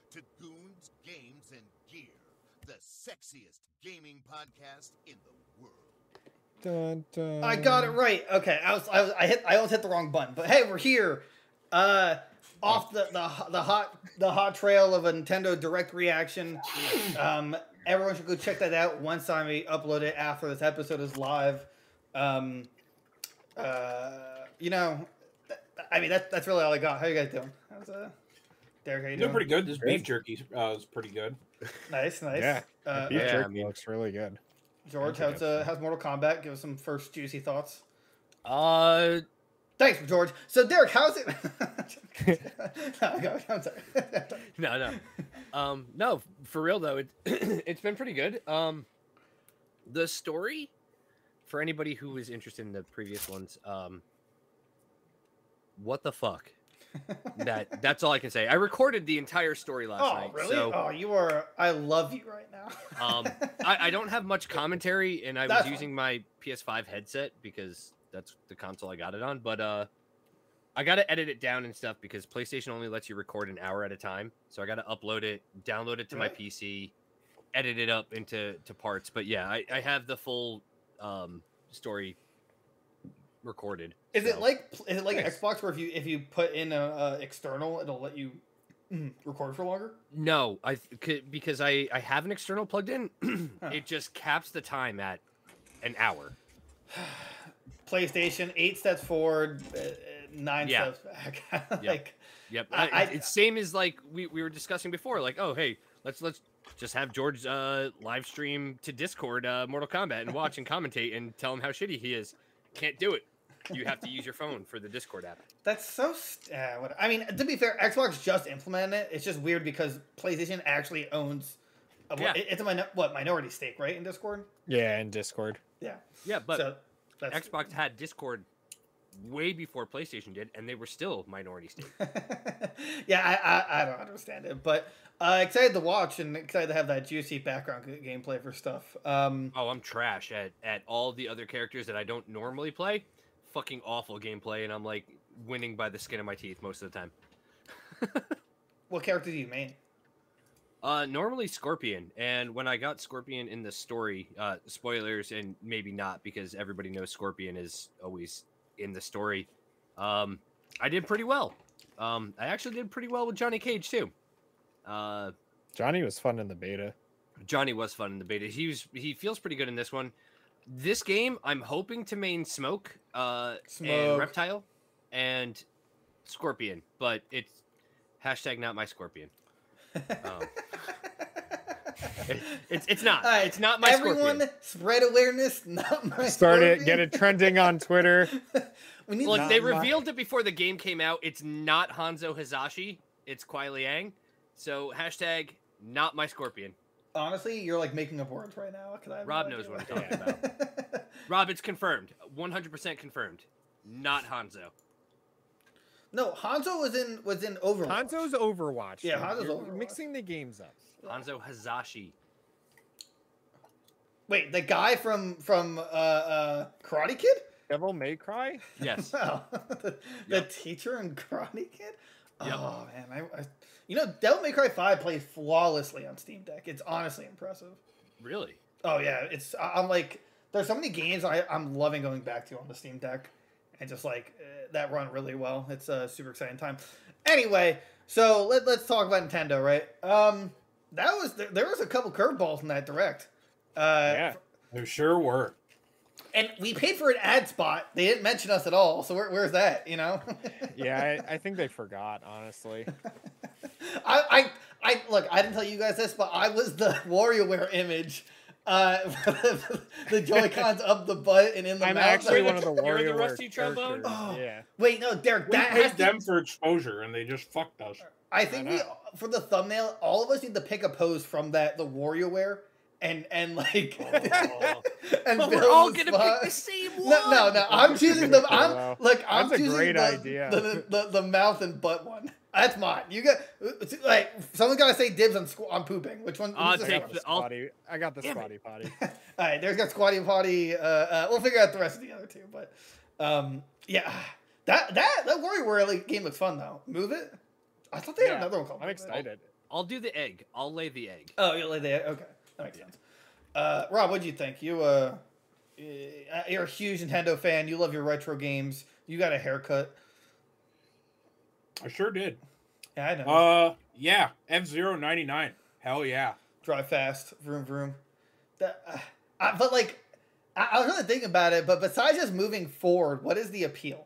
to Goons, Games, and Gear, the sexiest gaming podcast in the world. Dun, dun. I got it right. Okay, I almost hit the wrong button, but hey, we're here. Off the hot trail of a Nintendo Direct reaction. Everyone should go check that out once I upload it after this episode is live. You know, I mean that's really all I got. How you guys doing? How's Derek? How you doing? Pretty good. This beef jerky is pretty good. Nice. Yeah, beef yeah, jerky I mean- looks really good. George, how's Mortal Kombat? Give us some first juicy thoughts. Thanks, George. So, Derek, how's it? No, I'm sorry. No, for real though, it's been pretty good. The story, for anybody who was interested in the previous ones, what the fuck? That's all I can say. I recorded the entire story last night. Oh, really? So, You are. I love you right now. I don't have much commentary, and I was using my PS5 headset because that's the console I got it on. But I got to edit it down and stuff because PlayStation only lets you record an hour at a time. So I got to upload it, download it to my PC, edit it up into parts. But yeah, I have the full story recorded. Is it like Xbox where if you put in a external, it'll let you record for longer? No, because I have an external plugged in. It just caps the time at an hour. PlayStation 8 steps forward, 9 steps back. Yep. It's same as like we were discussing before. Like, oh hey, let's just have George live stream to Discord Mortal Kombat and watch and commentate and tell him how shitty he is. Can't do it. You have to use your phone for the Discord app. That's so. I mean, to be fair, Xbox just implemented it. It's just weird because PlayStation actually owns. It's a minority stake, right, in Discord? Yeah, in Discord. Yeah. Yeah, but Xbox had Discord way before PlayStation did, and they were still minority stake. Yeah, I don't understand it, but excited to watch and excited to have that juicy background gameplay for stuff. I'm trash at all the other characters that I don't normally play. Fucking awful gameplay, and I'm like winning by the skin of my teeth most of the time. What character do you main? Normally Scorpion, and when I got Scorpion in the story, spoilers and maybe not because everybody knows Scorpion is always in the story. I did pretty well. I actually did pretty well with Johnny Cage too. Johnny was fun in the beta. Johnny was fun in the beta. He feels pretty good in this one. This game, I'm hoping to main Smoke, and Reptile, and Scorpion, but it's hashtag not my Scorpion. It's not. Right, it's not my everyone Scorpion. Spread awareness, not my Start Scorpion. it, get it trending on Twitter. Look, they revealed it before the game came out. It's not Hanzo Hazashi. It's Kuai Liang. So hashtag not my Scorpion. Honestly, you're like making up words right now. Rob knows what I'm talking about. Rob, it's confirmed. 100% confirmed. Not Hanzo. No, Hanzo was in Overwatch. Hanzo's Overwatch. Yeah, dude. Hanzo's You're Overwatch. mixing the games up. Hanzo Hazashi. Wait, the guy from Karate Kid? Devil May Cry? Yes. Oh, the teacher in Karate Kid? Yep. Oh, man. Devil May Cry 5 plays flawlessly on Steam Deck. It's honestly impressive. Really? Oh, yeah. I'm like, there's so many games I'm loving going back to on the Steam Deck. And just like, that run really well. It's a super exciting time. Anyway, so let's talk about Nintendo, right? There was a couple curveballs in that Direct. Yeah. There sure were. And we paid for an ad spot. They didn't mention us at all. So where's that, you know? Yeah, I think they forgot, honestly. I look, I didn't tell you guys this, but I was the WarioWare image. The Joy-Cons up the butt and in the I'm mouth. actually one of the You're the WarioWare Rusty Trombone? characters. Yeah. Wait, no, Derek, We that paid has to, them for exposure, and they just fucked us. I think for the thumbnail, all of us need to pick a pose from the WarioWare and like and But build we're all the gonna spot. pick the same one. No. I'm choosing the. Wow. I'm That's a choosing great the, idea. The mouth and butt one. That's mine. You got like someone gotta say dibs on pooping. Which one? I'll who's this take one? the- I got the Damn Spotty Potty. All right, there's got Squatty and Potty. We'll figure out the rest of the other two, but yeah, that WarioWare game looks fun though. Move it. I thought they had another one called. I'm Move It. excited. I'll do the egg. I'll lay the egg. Oh, you'll lay the egg. Okay, that makes sense. Rob, what'd you think? You're a huge Nintendo fan. You love your retro games. You got a haircut. I sure did. Yeah, I know. Yeah, F-Zero 99. Hell yeah. Drive fast, vroom vroom. But like, I was really thinking about it. But besides just moving forward, what is the appeal?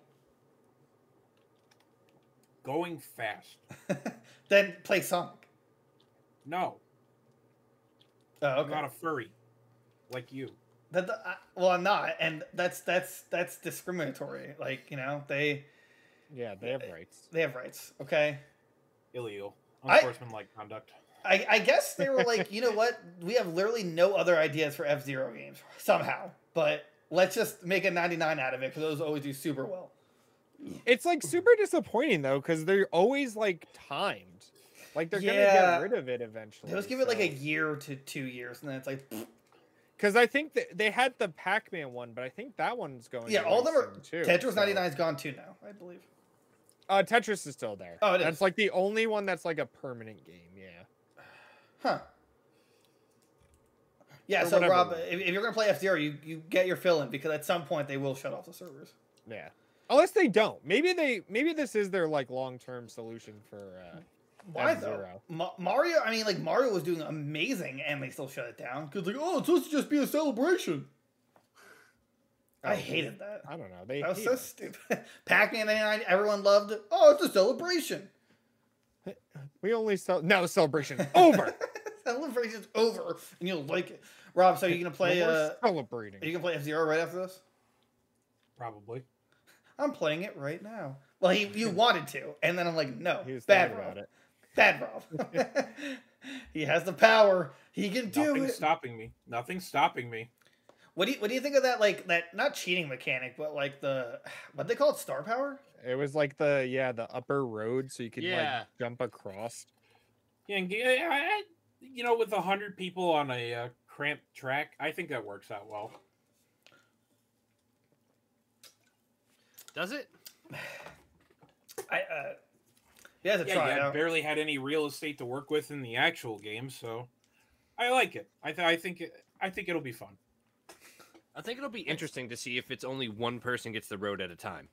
Going fast. Then play Sonic. No, Oh, I'm okay. not a furry like you. Well, I'm not, and that's discriminatory. Like, you know, they Yeah, they have rights. have rights. Okay. Illegal. I- Unsportsmanlike conduct. I guess they were like, you know what? We have literally no other ideas for F-Zero games somehow, but let's just make a 99 out of it because those always do super well. It's like super disappointing though, because they're always like timed. Like they're gonna Yeah. get rid of it eventually. They just give it like a year to 2 years, and then it's like, Because I think that they had the Pac-Man one, but I think that one's going. yeah, all of them away are. soon, too, Tetris so- 99 is gone too now, I believe. Tetris is still there. Oh, it is. That's like the only one that's like a permanent game. Yeah. Huh. Yeah, Or so whatever Rob, one. if you're gonna play F-Zero, you get your fill in because at some point they will shut off the servers. Yeah. Unless they don't. Maybe this is their like long-term solution for Why though? F-Zero. Mario, I mean, like Mario was doing amazing, and they still shut it down because like, oh, it's supposed to just be a celebration. I hated that. I don't know. They That was hate so it. stupid. Pac-Man 99, everyone loved it. Oh, it's a celebration. We only now the celebration over. Celebration's over, and you'll like it. Rob, so are you gonna play? No more Are celebrating. you gonna play F-Zero right after this? Probably. I'm playing it right now. Well, you wanted to, and then I'm like, no, He was bad thinking Rob. about it. Bad Rob. He has the power. He can do Nothing's it. stopping me. Nothing's stopping me. What do you think of that? Like that, not cheating mechanic, but like what they call it, star power. It was like the upper road, so you could Yeah. like jump across. Yeah, and with 100 people on a cramped track, I think that works out well. Does it? You have to Yeah, try you it out. barely had any real estate to work with in the actual game, so I like it. I think it'll be fun. I think it'll be interesting to see if it's only one person gets the road at a time.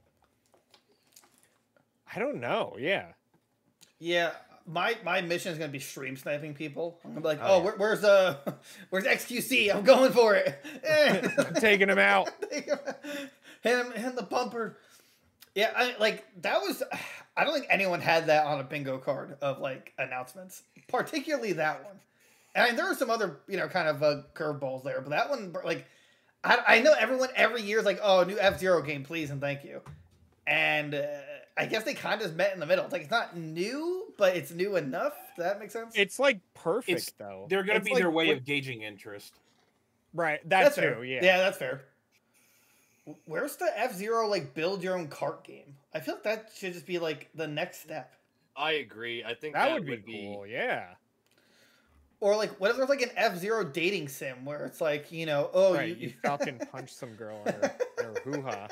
I don't know. Yeah. Yeah, my mission is gonna be stream sniping people. I'm gonna be like, Oh, oh, where's XQC? I'm going for it. I'm taking him out. him the bumper. Yeah, that was. I don't think anyone had that on a bingo card of like announcements, particularly that one. And I mean, there were some other kind of curveballs there, but that one, like, I know everyone every year is like, oh, new F-Zero game, please and thank you. And I guess they kind of just met in the middle. It's like it's not new, but it's new enough. Does that make sense? It's like perfect It's- though. They're gonna It's be like their way what- of gauging interest. right. That's fair. true. Yeah. Yeah, that's fair. Where's the F-Zero like build your own kart game? I feel like that should just be like the next step. I agree. I think That would be cool. Yeah. Or like, what if there's like an F-Zero dating sim where it's like, oh, Right. You Falcon punch some girl in her hoo ha.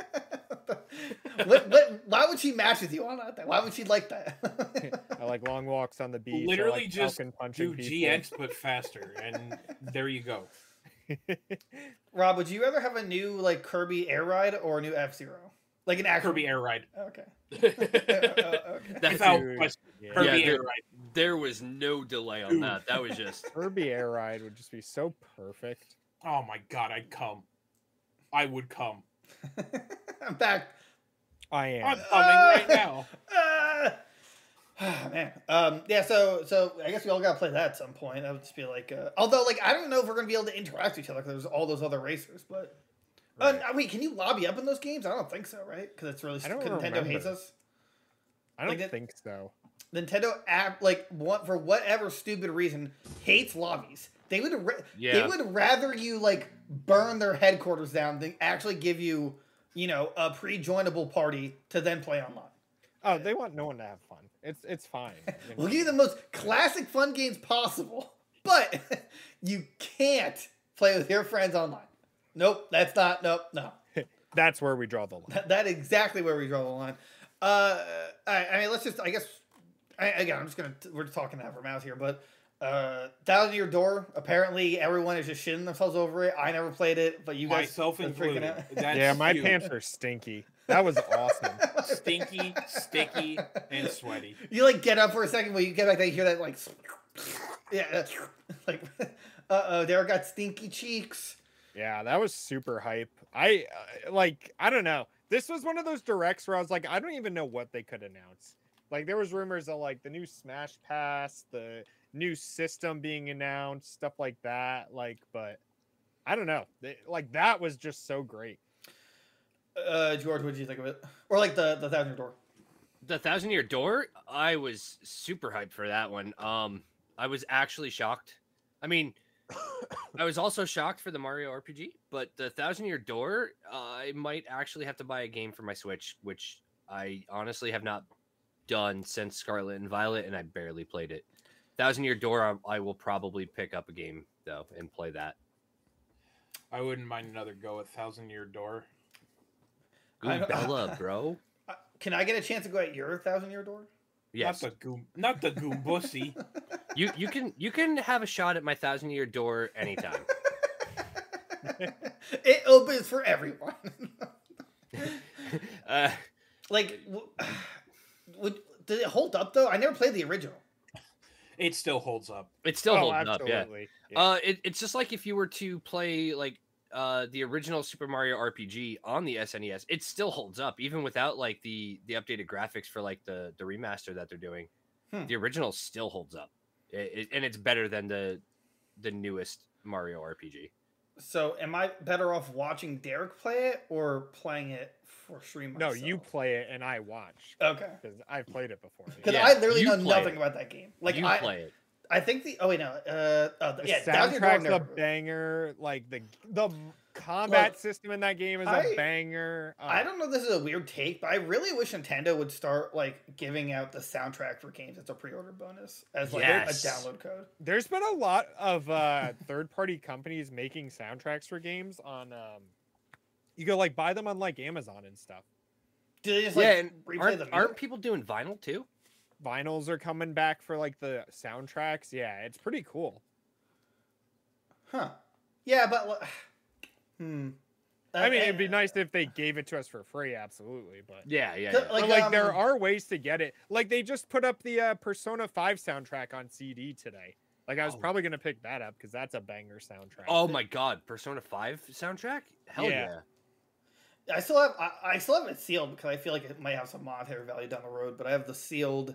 Why would she match with you on that? Why would she like that? I like long walks on the beach. I Literally like just Falcon punching Do people. GX but faster, and there you go. Rob, would you rather have a new like Kirby Air Ride or a new F-Zero? Like an actual Kirby Air Ride. Okay. That's, Without Dude. question. Yeah. Kirby Yeah, Air dude. Ride. there was no delay on that. That was just Kirby Air Ride would just be so perfect. Oh my god, I'd come. I would come. I'm back. I am. I'm coming right now. Man. Yeah, so I guess we all gotta play that at some point. I would just be like although like I don't know if we're gonna be able to interact with each other because there's all those other racers, but Right. wait, can you lobby up in those games? I don't think so, right? Because it's really I don't Nintendo remember. hates us. I don't like that- think so. Nintendo app for whatever stupid reason hates lobbies. They would they would rather you like burn their headquarters down than actually give you a pre-joinable party to then play online. Oh, they want no one to have fun. It's fine. We'll give you the most classic fun games possible, but you can't play with your friends online. Nope, that's not. Nope, no. That's where we draw the line. That's exactly where we draw the line. I mean, let's just. I guess Again, we're just talking out of our mouths here, but Thousand Year Door, apparently everyone is just shitting themselves over it. I never played it, but you guys myself been included. freaking out. Yeah, my huge. pants are stinky. That was awesome. Stinky, sticky, and sweaty. You like get up for a second, but you get back, you hear that like, yeah, like, Derek got stinky cheeks. Yeah, that was super hype. I don't know. This was one of those directs where I was like, I don't even know what they could announce. Like, there was rumors of like the new Smash Pass, the new system being announced, stuff like that. Like, but I don't know. Like, that was just so great. George, what did you think of it? Or like the Thousand Year Door? The 1,000-Year Door, I was super hyped for that one. I was actually shocked. I mean, I was also shocked for the Mario RPG, but the 1,000-Year Door, I might actually have to buy a game for my Switch, which I honestly have not done since Scarlet and Violet, and I barely played it. 1,000-Year Door, I will probably pick up a game though and play that. I wouldn't mind another go at 1,000-Year Door. Ooh, Bella, bro. Can I get a chance to go at your 1,000-Year Door? Yes. Not the Goombussy. You can have a shot at my 1,000-Year Door anytime. It opens for everyone. Like, did it hold up though? I never played the original. It still holds up. It still holds absolutely. up, yeah. It's just like if you were to play like the original Super Mario RPG on the SNES, it still holds up even without like the updated graphics for like the remaster that they're doing. The original still holds up, and it's better than the newest Mario RPG. So, am I better off watching Derek play it or playing it for stream myself? No, you play it and I watch. Okay. Because I've played it before. Because Yeah, I literally you know play nothing it. about that game. Like You play it. I think the The yeah, Thousand Year Door soundtrack's a never- banger. Like the combat Look, system in that game is I- a banger. I don't know if this is a weird take, but I really wish Nintendo would start like giving out the soundtrack for games as a pre-order bonus as like Yes. a download code. There's been a lot of third-party companies making soundtracks for games on. You go like buy them on like Amazon and stuff. Do they just Yeah, like and replay aren't, the music? aren't people doing vinyl too? Vinyls are coming back for like the soundtracks. Yeah, it's pretty cool. Huh? Yeah, but I mean, it'd be nice if they gave it to us for free, absolutely. But Yeah. But, there are ways to get it. Like they just put up the Persona 5 soundtrack on CD today. Like I was probably gonna pick that up because that's a banger soundtrack. Oh my God, Persona 5 soundtrack? Hell Yeah. yeah. I still have it sealed because I feel like it might have some monetary value down the road. But I have the sealed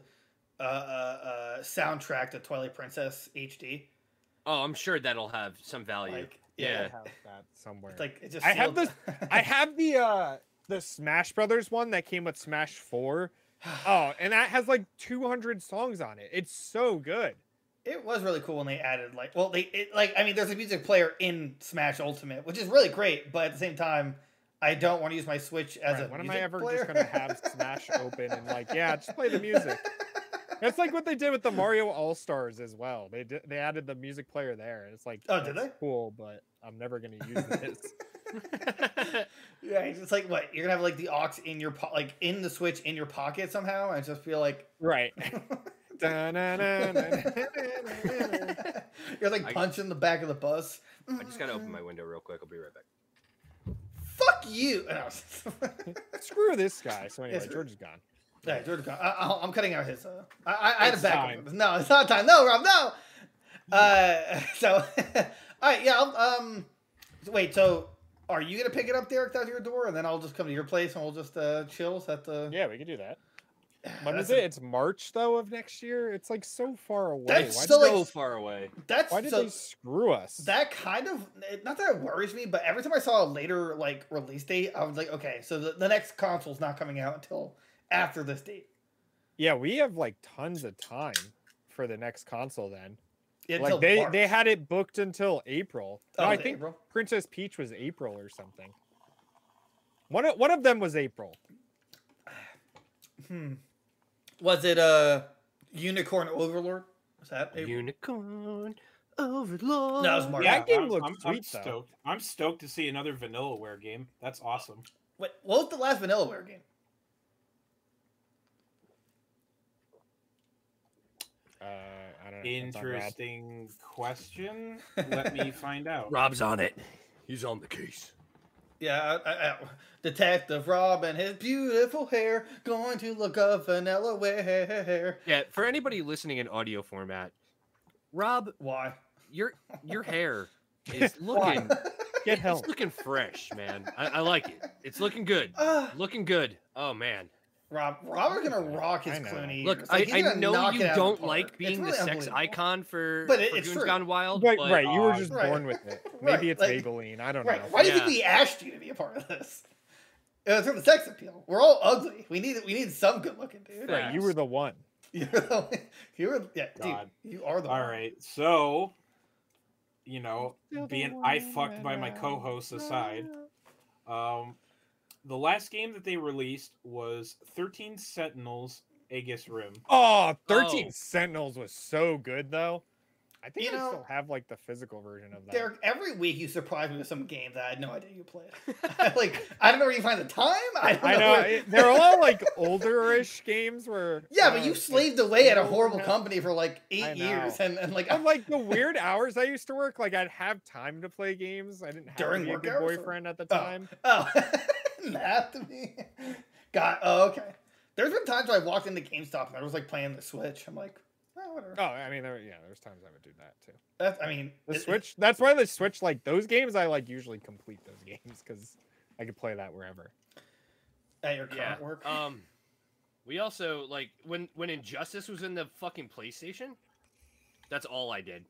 soundtrack to Twilight Princess HD. Oh, I'm sure that'll have some value. Like, I yeah. have that somewhere. It's like it just. I have sealed. I have the Smash Brothers one that came with Smash 4. Oh, and that has like 200 songs on it. It's so good. It was really cool when they added there's a music player in Smash Ultimate, which is really great. But at the same time, I don't want to use my Switch as Right, a when am music I ever player. just gonna have Smash open and like, yeah, just play the music? That's like what they did with the Mario All Stars as well. They added the music player there. It's like, Oh, did that's they? Cool, but I'm never gonna use this. Yeah, it's just like what you're gonna have like the aux in your like in the Switch in your pocket somehow, and just feel like Right. you're like punching the back of the bus. I just gotta open my window real quick. I'll be right back. Fuck you! No. Screw this guy. So anyway, Yes, George is gone. Yeah, George, I'm cutting out his. I had a It's backup. time. No, it's not time. No, Rob, no. So, all right, yeah. Wait. So, are you gonna pick it up, Derek, out your door, and then I'll just come to your place and we'll just chill at the. Yeah, we can do that. When is That's it? It's March though of next year. It's like so far away. That's Why still did, like- So far away. That's why did so, they screw us? that kind of not that it worries me, but every time I saw a later like release date, I was like, okay, so the next console's not coming out until after this date. Yeah, we have like tons of time for the next console then. Until Like they March. had it booked until April. No, Oh, I was it think April? Princess Peach was April or something. One of them was April. Was it Unicorn Overlord? Was that April? Unicorn Overlord. No, it was March. Yeah, that game I'm looks sweet, though. stoked. I'm stoked to see another Vanillaware game. That's awesome. Wait, what was the last Vanillaware game? I don't know. That's not Rob. Interesting question. Let me find out. Rob's on it. He's on the case. Yeah, Detective Rob and his beautiful hair going to look up vanilla wear. Yeah, for anybody listening in audio format, Rob, Why? your hair is looking Get help. it's looking fresh, man. I like it. It's looking good. Looking good. Oh man. Rob's gonna rock his I know. Clooney. Look, ears. Like, he's I gonna know knock you it out of don't the like park. being It's the really sex unbelievable. icon for It's Goons true. Gone Wild. Right, but, right. You were just right. born with it. Right, Maybe it's like- Maybelline. I don't Right. know. Why do you think Yeah. we asked you to be a part of this? It was for the sex appeal. We're all ugly. We need some good looking dude. Fair. Right, you were the one. You were yeah, God. dude. You are the All one. right, so being I one fucked by my and co-hosts aside, the last game that they released was 13 Sentinels Aegis Rim. Oh, 13 Oh. Sentinels was so good though. I think You I know, still have like the physical version of that. Derek, every week you surprise me with some game that I had no idea you played. Like, I don't know where you find the time. I don't I know. know where- they're all like older-ish games where Yeah, but you like, slaved away at a people horrible have- company for like I 8 know. years, and like, But like the weird hours I used to work, like I'd have time to play games. I didn't have During to be a work good hours, or- boyfriend at the oh, time. oh, that to me. Okay. There's been times where I walked into GameStop and I was like playing the Switch. I'm like, oh, whatever. Oh, I mean, there's times I would do that too. I mean, The Switch. That's why the Switch, like those games, I like usually complete those games because I could play that wherever. at your current Yeah. work. We also like when Injustice was in the fucking PlayStation. That's all I did.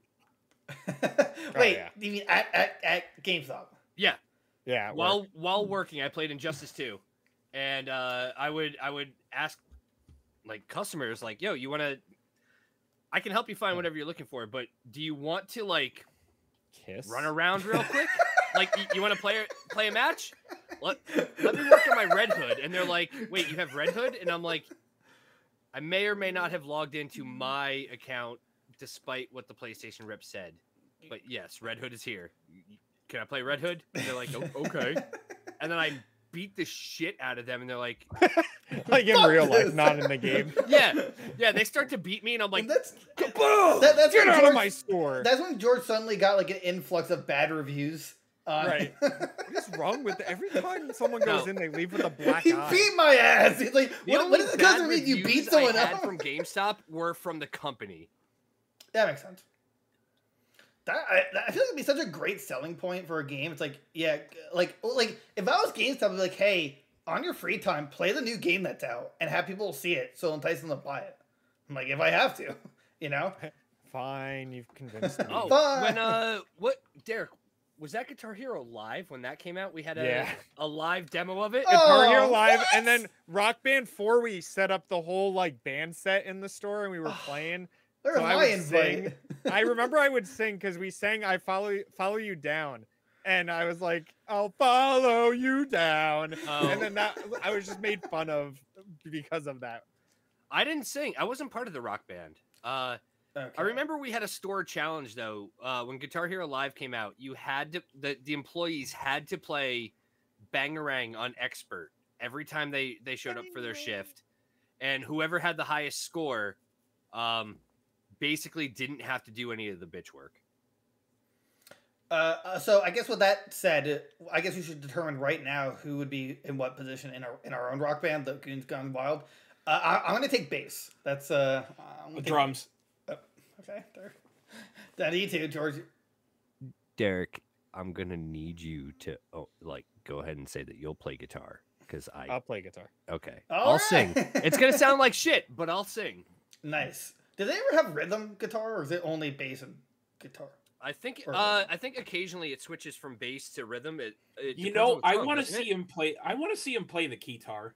Wait, yeah. you mean at GameStop? Yeah. Yeah. at work. While working, I played Injustice 2, and I would ask like customers like, "Yo, you want to? I can help you find whatever you're looking for, but do you want to like Kiss. run around real quick? Like, you want to play a match? Let me work on my Red Hood." And they're like, "Wait, you have Red Hood?" And I'm like, "I may or may not have logged into my account, despite what the PlayStation rep said. But yes, Red Hood is here. Can I play Red Hood?" And they're like, "Oh, okay." And then I beat the shit out of them, and they're like, Like in Fuck real life, this. not in the game. yeah. They start to beat me, and I'm like, And that's Kaboom! that's Get when out George, of my store. That's when George suddenly got like an influx of bad reviews. Right. What is wrong with every time someone goes No. in, they leave with a black He eye. beat my ass. He's like, the what only is the bad customer mean? You beat reviews someone I had else? from GameStop were from the company. That makes sense. I feel like it'd be such a great selling point for a game. It's like, yeah, like if I was GameStop, I'd be like, hey, on your free time, play the new game that's out and have people see it, so it'll entice them to buy it. I'm like, if I have to, you know. Fine, you've convinced me. Oh, Fine. when what Derek, was that Guitar Hero Live when that came out? We had Yeah. a live demo of it. Guitar Hero Oh, Live, what? and then Rock Band 4, we set up the whole like band set in the store, and we were playing. Where's So I my would invite? sing. I remember I would sing because we sang "I follow you down," and I was like, "I'll follow you down," Oh. and then that I was just made fun of because of that. I didn't sing. I wasn't part of the Rock Band. Okay. I remember we had a store challenge though. When Guitar Hero Live came out, you had to the employees had to play Bangarang on Expert every time they showed up for their shift, and whoever had the highest score, basically didn't have to do any of the bitch work. So I guess with that said, I guess we should determine right now who would be in what position in our own rock band, the Goons Gone Wild. I'm going to take bass. That's I'm gonna take- Drums. Okay, there. That you too, George. Derek, I'm gonna need you to go ahead and say that you'll play guitar because I'll play guitar. okay. All I'll sing. right. It's gonna sound like shit, but I'll sing. Nice. Do they ever have rhythm guitar, or is it only bass and guitar? I think Or- I think occasionally it switches from bass to rhythm. It You depends know, on the I song, want to doesn't it? see him play. I want to see him play the guitar.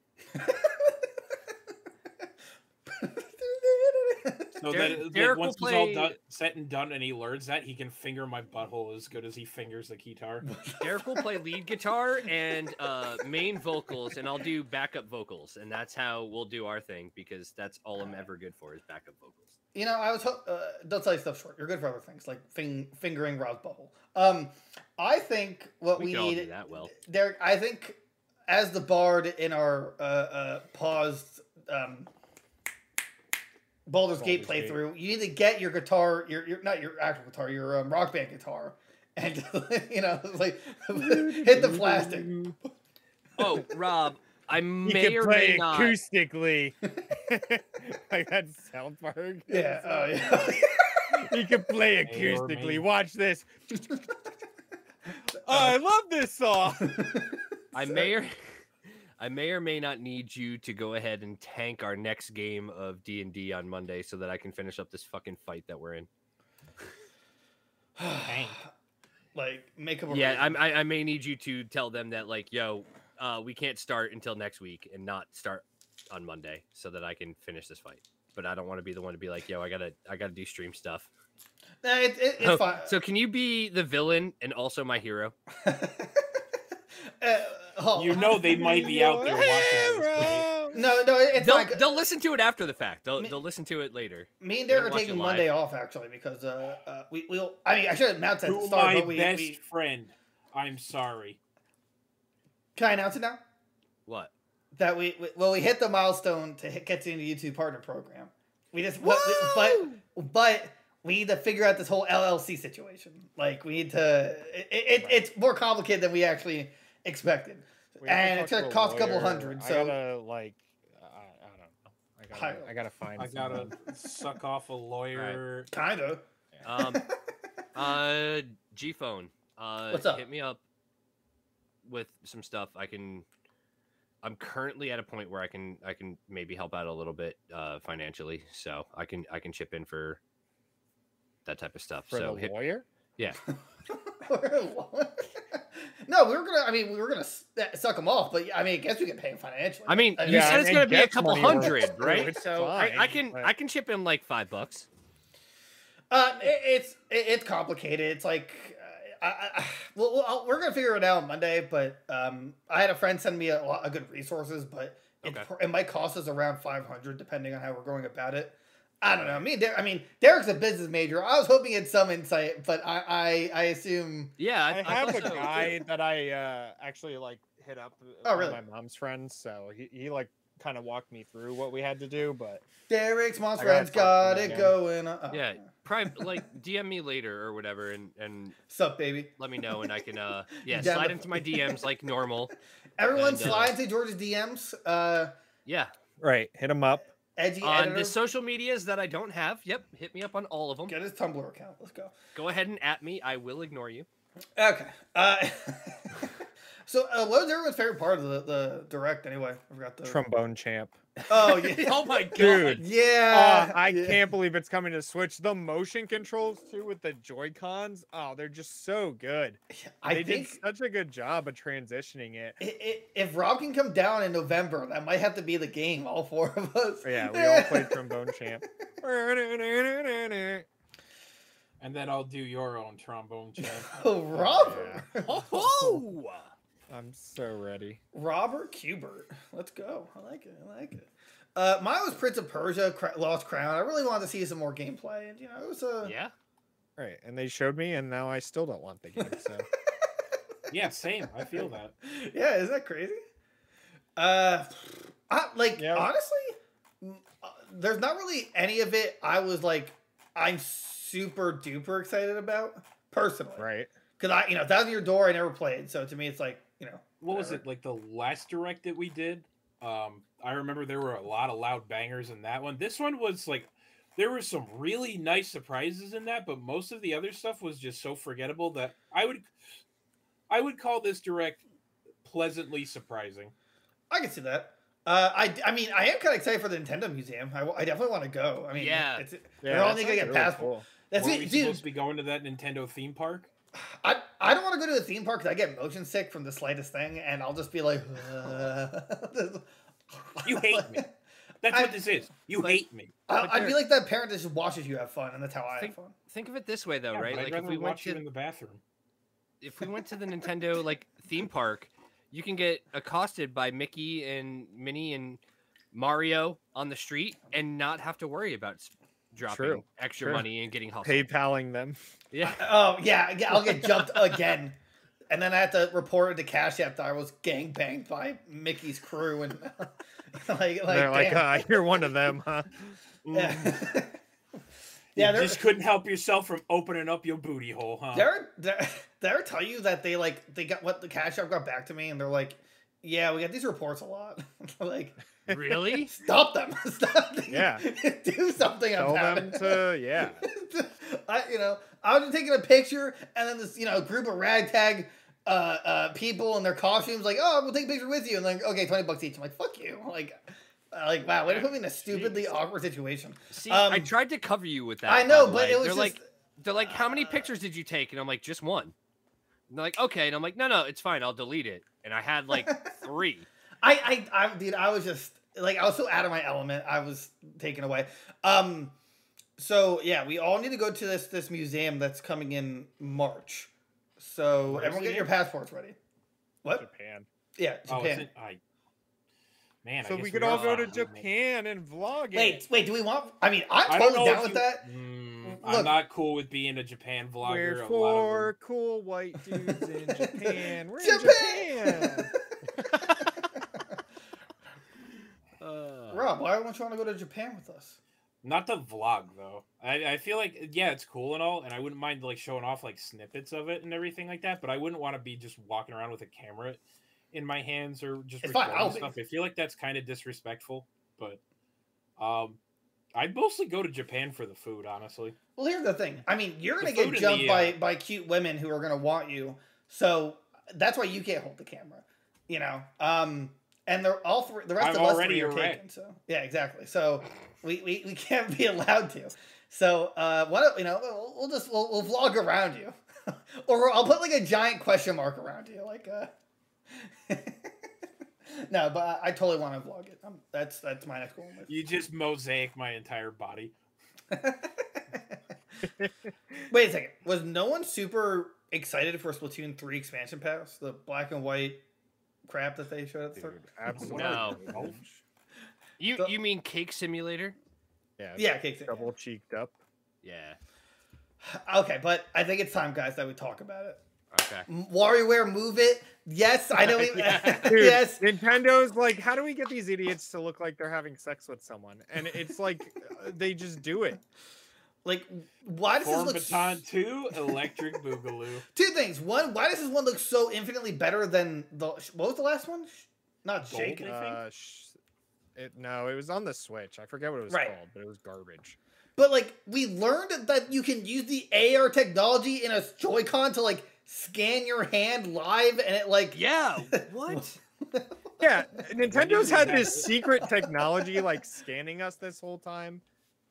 So that Derek once will it's all play- done, set and done, and he learns that, he can finger my butthole as good as he fingers the guitar. Derek will play lead guitar and main vocals, and I'll do backup vocals, and that's how we'll do our thing because that's all I'm ever good for is backup vocals. You know, I was don't tell you stuff short. You're good for other things like fingering Rob's butthole. I think what we can all do need, that well. Derek. I think as the bard in our paused Baldur's Gate Baldur's Gate. playthrough, you need to get your guitar, your not your actual guitar, your Rock Band guitar, and like hit the plastic. Oh, Rob, I You may can or play may not. acoustically. Like that South Park. Yeah, oh yeah. You can play May or may- acoustically. Watch this. Oh, I love this song. I may or may not need you to go ahead and tank our next game of D&D on Monday so that I can finish up this fucking fight that we're in. Tank. Like make up. Yeah, I may need you to tell them that, like, yo, we can't start until next week and not start on Monday so that I can finish this fight. But I don't want to be the one to be like, yo, I gotta do stream stuff. It's fine. So can you be the villain and also my hero? You know they might be out there watching this. Hero. No, it's not. They'll listen to it after the fact. They'll listen to it later. Me and They Derek don't are watch taking it live. Monday off actually because we'll. I mean, I should have announced at the To start, my but we best friend, I'm sorry. can I announce it now? What? That we hit the milestone to get to the YouTube partner program. We just but we need to figure out this whole LLC situation. Like we need to. It's more complicated than we actually expected, We have to and it's talk gonna to cost a couple lawyer. hundred. I So gotta like, I don't know. I gotta find. I gotta someone. suck off a lawyer. kind of. G phone. What's up? Hit me up with some stuff. I'm currently at a point where I can maybe help out a little bit financially, so I can chip in for that type of stuff. For so the lawyer. yeah, No, we were gonna suck them off, but I guess we can pay them financially. I mean, you Yeah, said it's and gonna be a gas couple money works hundred, too, right? it's So fine, but- I can chip in like $5. It's complicated. It's like we're gonna figure it out on Monday. But I had a friend send me a lot of good resources, but Okay. it might cost us around 500 depending on how we're going about it. I don't know. Derek's a business major. I was hoping he had some insight, but I assume. Yeah, I have thought a so, guy too. that I actually like hit up. Oh, one really? of my mom's friends, so he like kind of walked me through what we had to do, but Derek's mom's I gotta friends talk to got him it again. going. Oh, Yeah, probably like DM me later or whatever, and Sup, baby? let me know, and I can Down slide the- into my DMs like normal. Everyone And, slide into George's DMs. Yeah, right, hit him up. Edgy on editor. the social medias that I don't have. Yep, hit me up on all of them. Get his Tumblr account. Let's go. Go ahead and at me. I will ignore you. Okay. So, what was everyone's favorite part of the direct anyway? I forgot the Trombone champ. Oh yeah. Oh my god. Dude. Yeah. I yeah. can't believe it's coming to Switch. The motion controls too with the Joy-Cons. Oh, they're just so good. I They think did such a good job of transitioning it. if Rob can come down in November, that might have to be the game. All four of us. Yeah, we all played Trombone Champ. And then I'll do your own trombone champ. Oh, Robert. Oh, I'm so ready. Robert Kubert. Let's go. I like it. Mine was Prince of Persia: Lost Crown. I really wanted to see some more gameplay, and it was a yeah. Right, and they showed me, and now I still don't want the game. So Yeah, same. I feel that. Yeah, isn't that crazy? Yeah. Honestly, there's not really any of it I was like, I'm super duper excited about personally. right, Because Thousand Year Door I never played, so to me it's like, What was whatever. it, like the last direct that we did? I remember there were a lot of loud bangers in that one. This one was like, there were some really nice surprises in that, but most of the other stuff was just so forgettable that I would call this direct pleasantly surprising. I can see that. I am kind of excited for the Nintendo Museum. I definitely want to go. I mean, Yeah. they're only gonna get passport. Cool. That's Were it, we dude. supposed to be going to that Nintendo theme park? I don't want to go to a theme park because I get motion sick from the slightest thing, and I'll just be like, You hate me. That's what this is. You hate me. I'd be like that parent that just watches you have fun, and that's how I have fun. Think of it this way, though, Yeah, right? but I'd Like if rather we went watch you to in the bathroom. the Nintendo like theme park, you can get accosted by Mickey and Minnie and Mario on the street and not have to worry about dropping True. extra True. money and getting hustled. PayPaling them. Yeah. Oh yeah, I'll get jumped again, and then I have to report it to Cash App that I was gang banged by Mickey's crew, and like They're like, damn. you're one of them, huh? Yeah. Yeah, they're just couldn't help yourself from opening up your booty hole, huh? they're tell you that they got what the cash app got back to me, and they're like, yeah, we get these reports a lot. Like, Really? stop them. Stop them. Yeah. Do something Tell about them it. to, yeah. I was just taking a picture, and then this, group of ragtag people in their costumes, like, oh, we'll take a picture with you, and like, okay, $20 each. I'm like, fuck you. Like, wow, way to put me in a stupidly awkward situation. See, I tried to cover you with that. I know, by the but way. it was they're like, how many pictures did you take? And I'm like, just one. And they're like, okay. And I'm like, no, it's fine. I'll delete it. And I had like 3. Dude, I was just like, I was so out of my element. I was taken away. So yeah, we all need to go to this museum that's coming in March. So Where's everyone it get your in? passports ready. What? Japan. Yeah, Oh, Japan. Man, I So guess we could are all go to fine. Japan and vlog it. Wait, do we want? I mean, I'm I don't totally know down if with that. I'm Look. not cool with being a Japan vlogger. We're A lot of four cool white dudes in Japan. We're in Japan! Japan. Rob, why don't you want to go to Japan with us? not the vlog though. I feel like yeah, it's cool and all, and I wouldn't mind like showing off like snippets of it and everything like that. But I wouldn't want to be just walking around with a camera in my hands or just It's fine, recording I'll stuff. be. I feel like that's kind of disrespectful. But I'd mostly go to Japan for the food, honestly. Well, here's the thing. I mean, you're The gonna food get and jumped the, by cute women who are gonna want you. So that's why you can't hold the camera. You know. And they're all three. The rest I'm of us already three are erect. taken. So yeah, exactly. So we can't be allowed to. So why don't we'll vlog around you, or I'll put like a giant question mark around you, like No, but I totally want to vlog it. That's my next goal. You just mosaic my entire body. Wait a second. Was no one super excited for Splatoon 3 expansion pass? The black and white crap that they showed at the start? Dude, absolutely. No. You mean Cake Simulator? Yeah. Yeah, Cake Simulator. Double cheeked up. Yeah. Okay, but I think it's time, guys, that we talk about it. Okay. WarioWare, move it. Yes, I know. Dude, Yes. Nintendo's like, how do we get these idiots to look like they're having sex with someone? And it's like, they just do it. Like, why does Form this look... Baton 2, Electric Boogaloo. Two things. One, why does this one look so infinitely better than the... What was the last one? Not Gold, Shaken. I No, it was on the Switch. I forget what it was Right. called, but it was garbage. But, like, we learned that you can use the AR technology in a Joy-Con to, like, scan your hand live, and it, like... Yeah. What? Yeah, Nintendo's did had that? this secret technology like scanning us this whole time.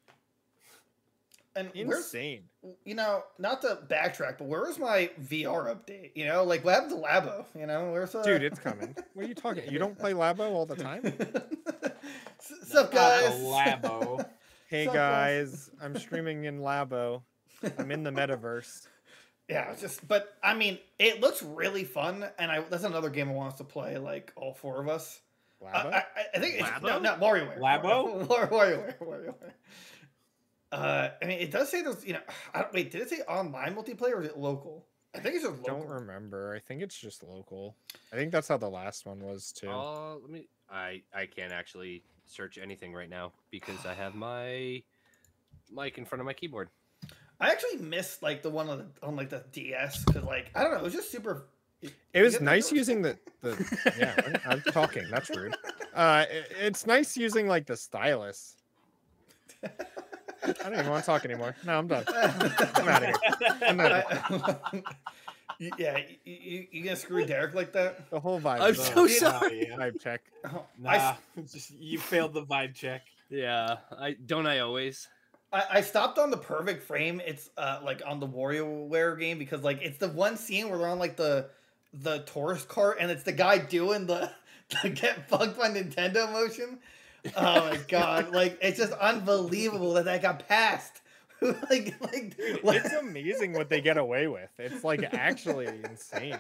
And where's... Insane. You know, not to backtrack, but where was my VR update? You know, like, what happened to Labo? You know, where's... Dude, it's coming. What are you talking? You don't play Labo all the time? What's up, guys? Labo. Hey Sup, guys, I'm streaming in Labo. I'm in the metaverse. Yeah, it's just, but I mean, it looks really fun, and that's another game I want us to play, like all four of us. Labo? I think it's Labo? no, WarioWare. Labo? WarioWare. I mean, it does say there's, wait, did it say online multiplayer or is it local? I think it's just local. Don't remember. I think it's just local. I think that's how the last one was too. Let me. I can't actually search anything right now because I have my mic in front of my keyboard. I actually missed like the one on like the DS because like I don't know, it was just super. It was You get nice the- using the yeah. I'm talking. That's rude. It's nice using like the stylus. I don't even want to talk anymore. No, I'm done. I'm out of here. I'm out of here. Yeah, you gonna screw Derek like that? The whole vibe. I'm check. so Nah, sorry. yeah. Vibe check. Oh, Nah, just, you failed the vibe check. Yeah, I always. I stopped on the perfect frame. It's like on the WarioWare game because like it's the one scene where they're on like the tourist cart and it's the guy doing the get fucked by Nintendo motion. Oh my god! Like it's just unbelievable that got passed. like It's amazing what they get away with. It's like actually insane.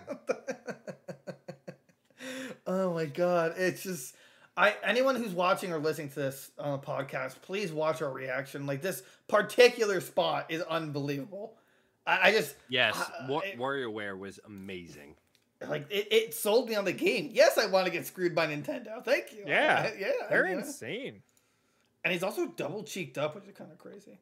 Oh my god! It's just anyone who's watching or listening to this on a podcast, please watch our reaction. Like this particular spot is unbelievable. I just Yes, it- WarioWare was amazing. like it sold me on the game. Yes, I want to get screwed by Nintendo. Thank you. Yeah, yeah. They're you know. insane. And he's also double cheeked up, which is kind of crazy.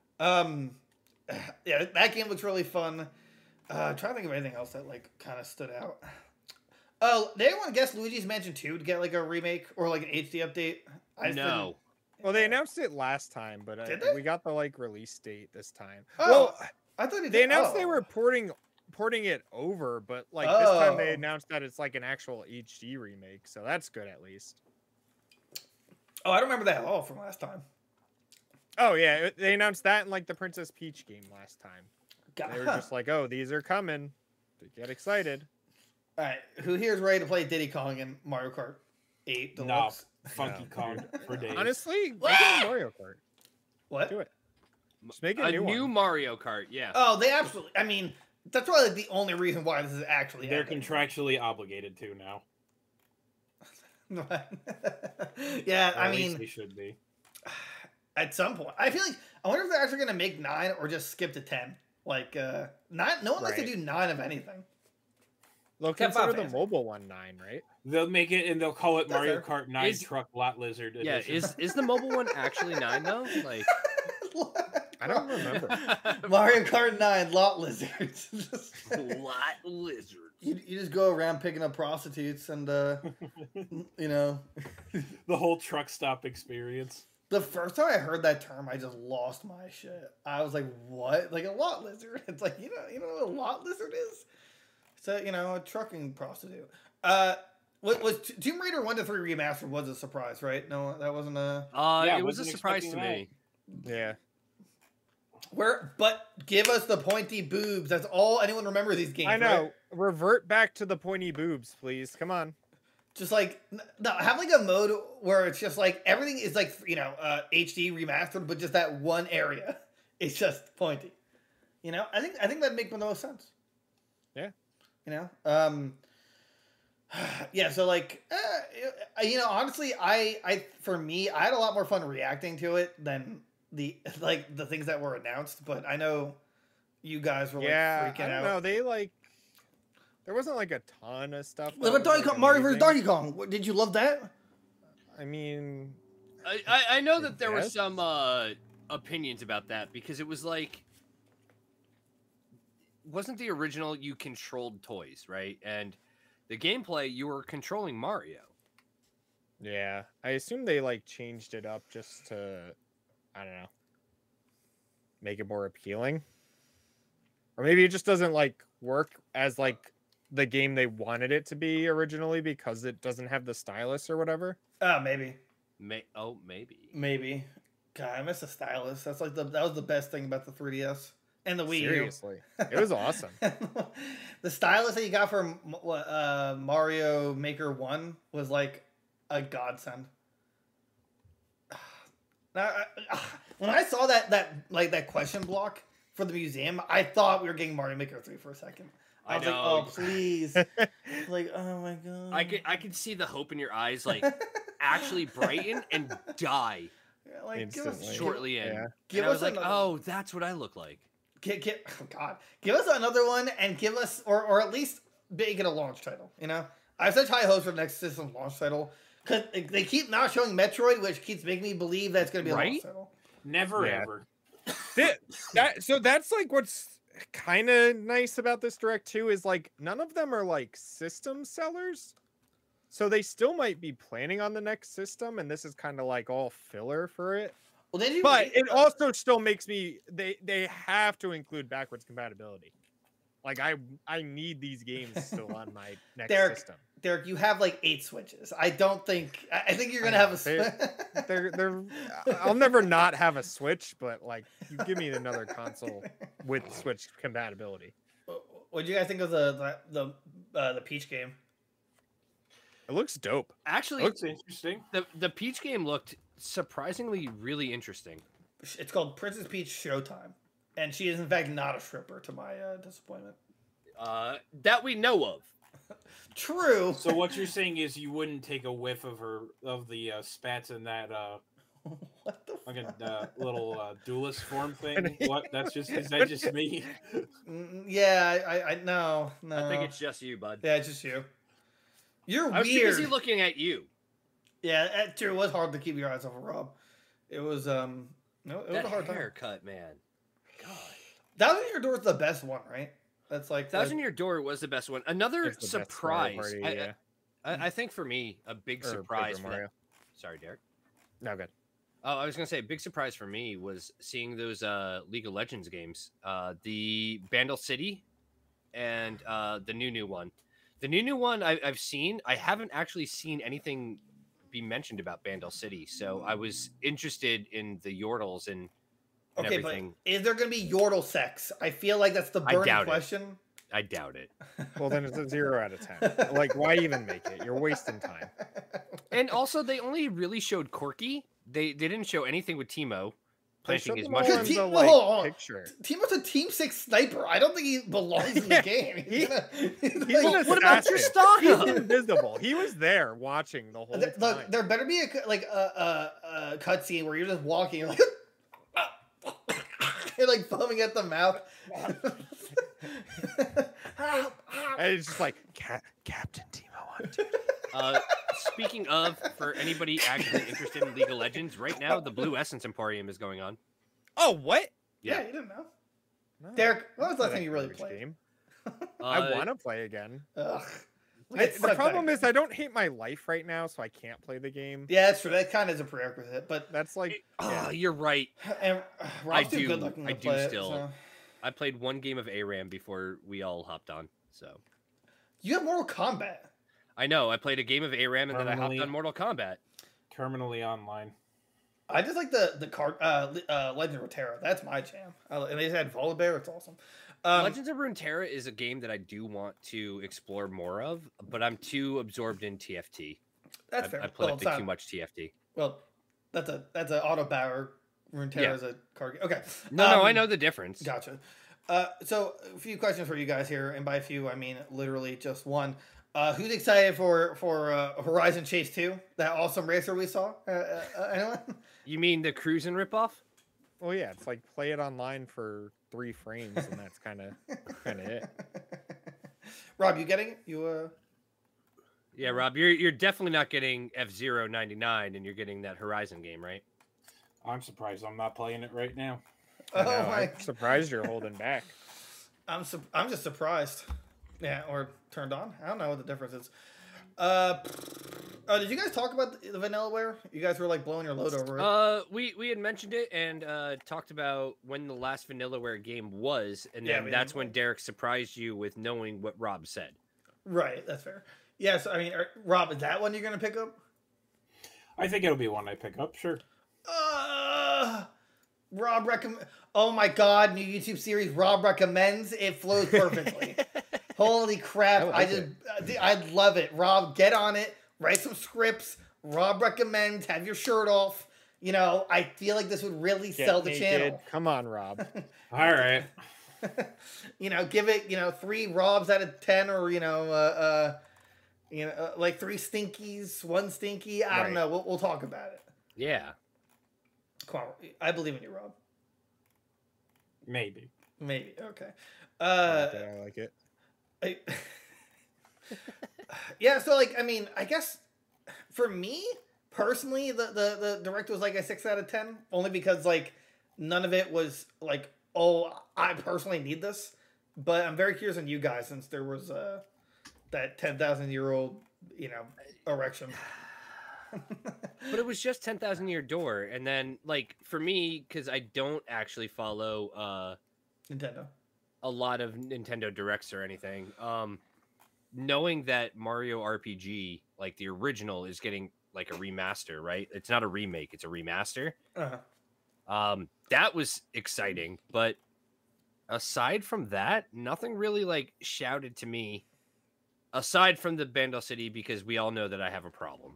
Yeah, that game looks really fun. I'm trying to think of anything else that like kind of stood out. Oh, did anyone guess Luigi's Mansion 2 to get like a remake or like an HD update? No. Well, they announced it last time, but Did they? we got the like release date this time. Oh, Well, I thought they announced they were porting it over, but like this time they Oh. announced that it's like an actual HD remake, so that's good at least. Oh, I don't remember that at all from last time. Oh yeah, they announced that in like the Princess Peach game last time. God. They were just like, "Oh, these are coming." Get excited. All right, who here is ready to play Diddy Kong in Mario Kart 8 No, Deluxe? Funky No, Kong dude. for days. Honestly, make it a Mario Kart. What? Do it. Just make it A a new one. Mario Kart, yeah. Oh, they absolutely. I mean, that's probably the only reason why this is actually. They're happening. contractually obligated to now. Yeah, Or I at least mean, they should be. at some point, I feel like I wonder if they're actually going to make 9 or just skip to 10. Like, not no one likes to Right. do 9 of anything. They'll Kept consider Final the Fantasy. mobile one 9, right? They'll make it and they'll call it That's Mario fair. Kart 9 Is- Truck Lot Lizard Yeah, Edition. is the mobile one actually 9 though? Like I don't remember. Mario Kart 9 lot lizards. lot lizards. You just go around picking up prostitutes and you know. The whole truck stop experience. The first time I heard that term, I just lost my shit. I was like, "What? Like a lot lizard?" It's like you know what a lot lizard is? It's a trucking prostitute. What was Tomb Raider 1 to 3 remastered was a surprise, right? No, that wasn't a. Yeah, It was a wasn't surprise to expecting me. Yeah. But give us the pointy boobs. That's all anyone remembers these games. I know. Right? Revert back to the pointy boobs, please. Come on. Just like no, have like a mode where it's just like everything is like HD remastered, but just that one area is just pointy. I think that'd make the most sense. Yeah. Yeah. So like, honestly, I for me, I had a lot more fun reacting to it than the things that were announced. But I know you guys were Yeah, like freaking I don't out. know. They like there wasn't like a ton of stuff. What that about was, like, Mario vs. amazing. Donkey Kong? Did you love that? I mean, I know that there were Yes. some opinions about that because it was like wasn't the original you controlled toys, right? And the gameplay you were controlling Mario. yeah. I assume they like changed it up just to, I don't know, make it more appealing. Or maybe it just doesn't like work as like the game they wanted it to be originally because it doesn't have the stylus or whatever. Maybe. Maybe. Maybe. God, I miss the stylus. That's like that was the best thing about the 3DS and the Wii U. Seriously. It was awesome. The stylus that you got from Mario Maker 1 was like a godsend. Now, when I saw that question block for the museum, I thought we were getting Mario Maker 3 for a second. I was like, know. oh please. Like, oh my god. I could see the hope in your eyes like actually brighten and die like, give us, Instantly. shortly in. Yeah. Give And I us was like, another- oh, that's what I look like. oh god, give us another one and give us, or at least make it a launch title. I have such high hopes for the next system launch title because they keep not showing Metroid, which keeps making me believe that's going to be a launch Right? title. Never Yeah. ever. So that's like what's kind of nice about this direct too is like none of them are like system sellers, so they still might be planning on the next system, and this is kind of like all filler for it. Well, then But it also still makes me they have to include backwards compatibility. Like I need these games still on my next Derek, system. Derek, you have like 8 Switches. I think you're going to I have know, a. They're I'll never not have a Switch, but like you give me another console with Switch compatibility. What do you guys think of the Peach game? It looks dope. Actually, Looks interesting. the Peach game looked surprisingly really interesting. It's called Princess Peach Showtime, and she is in fact not a stripper, to my disappointment. That we know of. True. So what you're saying is you wouldn't take a whiff of the spats in that What the fucking fuck? little duelist form thing? What? Is that just me? Yeah, I no. I think it's just you, bud. Yeah, it's just you. You're I was too weird. busy looking at you. Yeah, that true. It was hard to keep your eyes off of Rob. It was no, it was That a hard time. haircut, man. God. Thousand Year Door is the best one, right? That's like Thousand Year Door was the best one. Another It's the best Mario surprise. Party, yeah. I think for me, a big Or surprise Paper for Mario. that. Sorry, Derek. No good. Oh, I was gonna say a big surprise for me was seeing those League of Legends games, the Bandle City, and the new one. The new one I've seen. I haven't actually seen anything be mentioned about Bandle City, so I was interested in the Yordles and okay, everything. but is there going to be Yordle sex? I feel like that's the I burning doubt it. question. I doubt it. Well, then it's a 0 out of 10. Like, why even make it? You're wasting time. And also, they only really showed Corky. They didn't show anything with Timo They planting showed his them all mushrooms. in the, Hold like, on. picture. Timo's a Team 6 sniper. I don't think he belongs in the game. He's like- an what about your assassin. He's Stalker? invisible. He was there watching the whole time. Look, there better be a cutscene where you're just walking, you're like, you're like foaming at the mouth. And it's just like, Captain Timo on Speaking of, for anybody actually interested in League of Legends, right now the Blue Essence Emporium is going on. Oh, what? Yeah, you didn't know. Derek, when was the last time you really Garbage played? Game. I want to play again. Ugh. The problem is I don't hate my life right now, so I can't play the game. Yeah, that's true. That kind of is a prerequisite, but That's like, Oh, you're right. and Rob's too do- good looking to I do play it, still. so. I played one game of ARAM before we all hopped on. So You have Mortal Kombat. I know I played a game of ARAM and then I hopped Terminally. on Mortal Kombat. Terminally online. I just like the card Legend of Runeterra. That's my jam. And they just had Volibear. It's awesome. Legends of Runeterra is a game that I do want to explore more of, but I'm too absorbed in TFT. That's fair. I played Well, it's too not- much TFT. Well, that's an auto power. Runeterra Yeah. is a card game. Okay. No, I know the difference. Gotcha. So a few questions for you guys here, and by a few I mean literally just one. Who's excited for Horizon Chase 2? That awesome racer we saw? Anyone? You mean the Cruisin' ripoff? well, yeah, it's like play it online for 3 frames, and that's kind of it. Rob, you getting it? You Yeah, Rob, you're definitely not getting F-Zero 99, and you're getting that Horizon game, right? I'm surprised I'm not playing it right now. I Oh know, my! I'm surprised you're holding back. I'm just surprised. Yeah, or turned on. I don't know what the difference is. Did you guys talk about the Vanillaware? You guys were like blowing your load over it. We had mentioned it and talked about when the last Vanillaware game was, and Yeah, then we that's did. when Derek surprised you with knowing what Rob said. Right, that's fair. Yes, I mean, Rob, is that one you're gonna pick up? I think it'll be one I pick up, sure. Rob recommend. Oh my God! New YouTube series. Rob recommends. It flows perfectly. Holy crap! I like I love it. Rob, get on it. Write some scripts. Rob recommends. Have your shirt off. You know, I feel like this would really Get sell the naked. channel. Come on, Rob. All right. You know, give it 3 Robs out of 10, or like 3 Stinkies, 1 Stinky. I don't Right. know. We'll talk about it. Yeah. Come on, I believe in you, Rob. Maybe. Maybe okay. I like it. Yeah, so like I mean, I guess for me personally, the direct was like a 6 out of 10, only because like none of it was like, oh, I personally need this. But I'm very curious on you guys, since there was that 10,000-year-old erection. But it was just 10,000 Year Door, and then like for me, because I don't actually follow Nintendo. a lot of Nintendo Directs or anything. Knowing that Mario RPG, like the original, is getting like a remaster, right? It's not a remake; it's a remaster. Uh-huh. That was exciting, but aside from that, nothing really like shouted to me. Aside from the Bandle City, because we all know that I have a problem.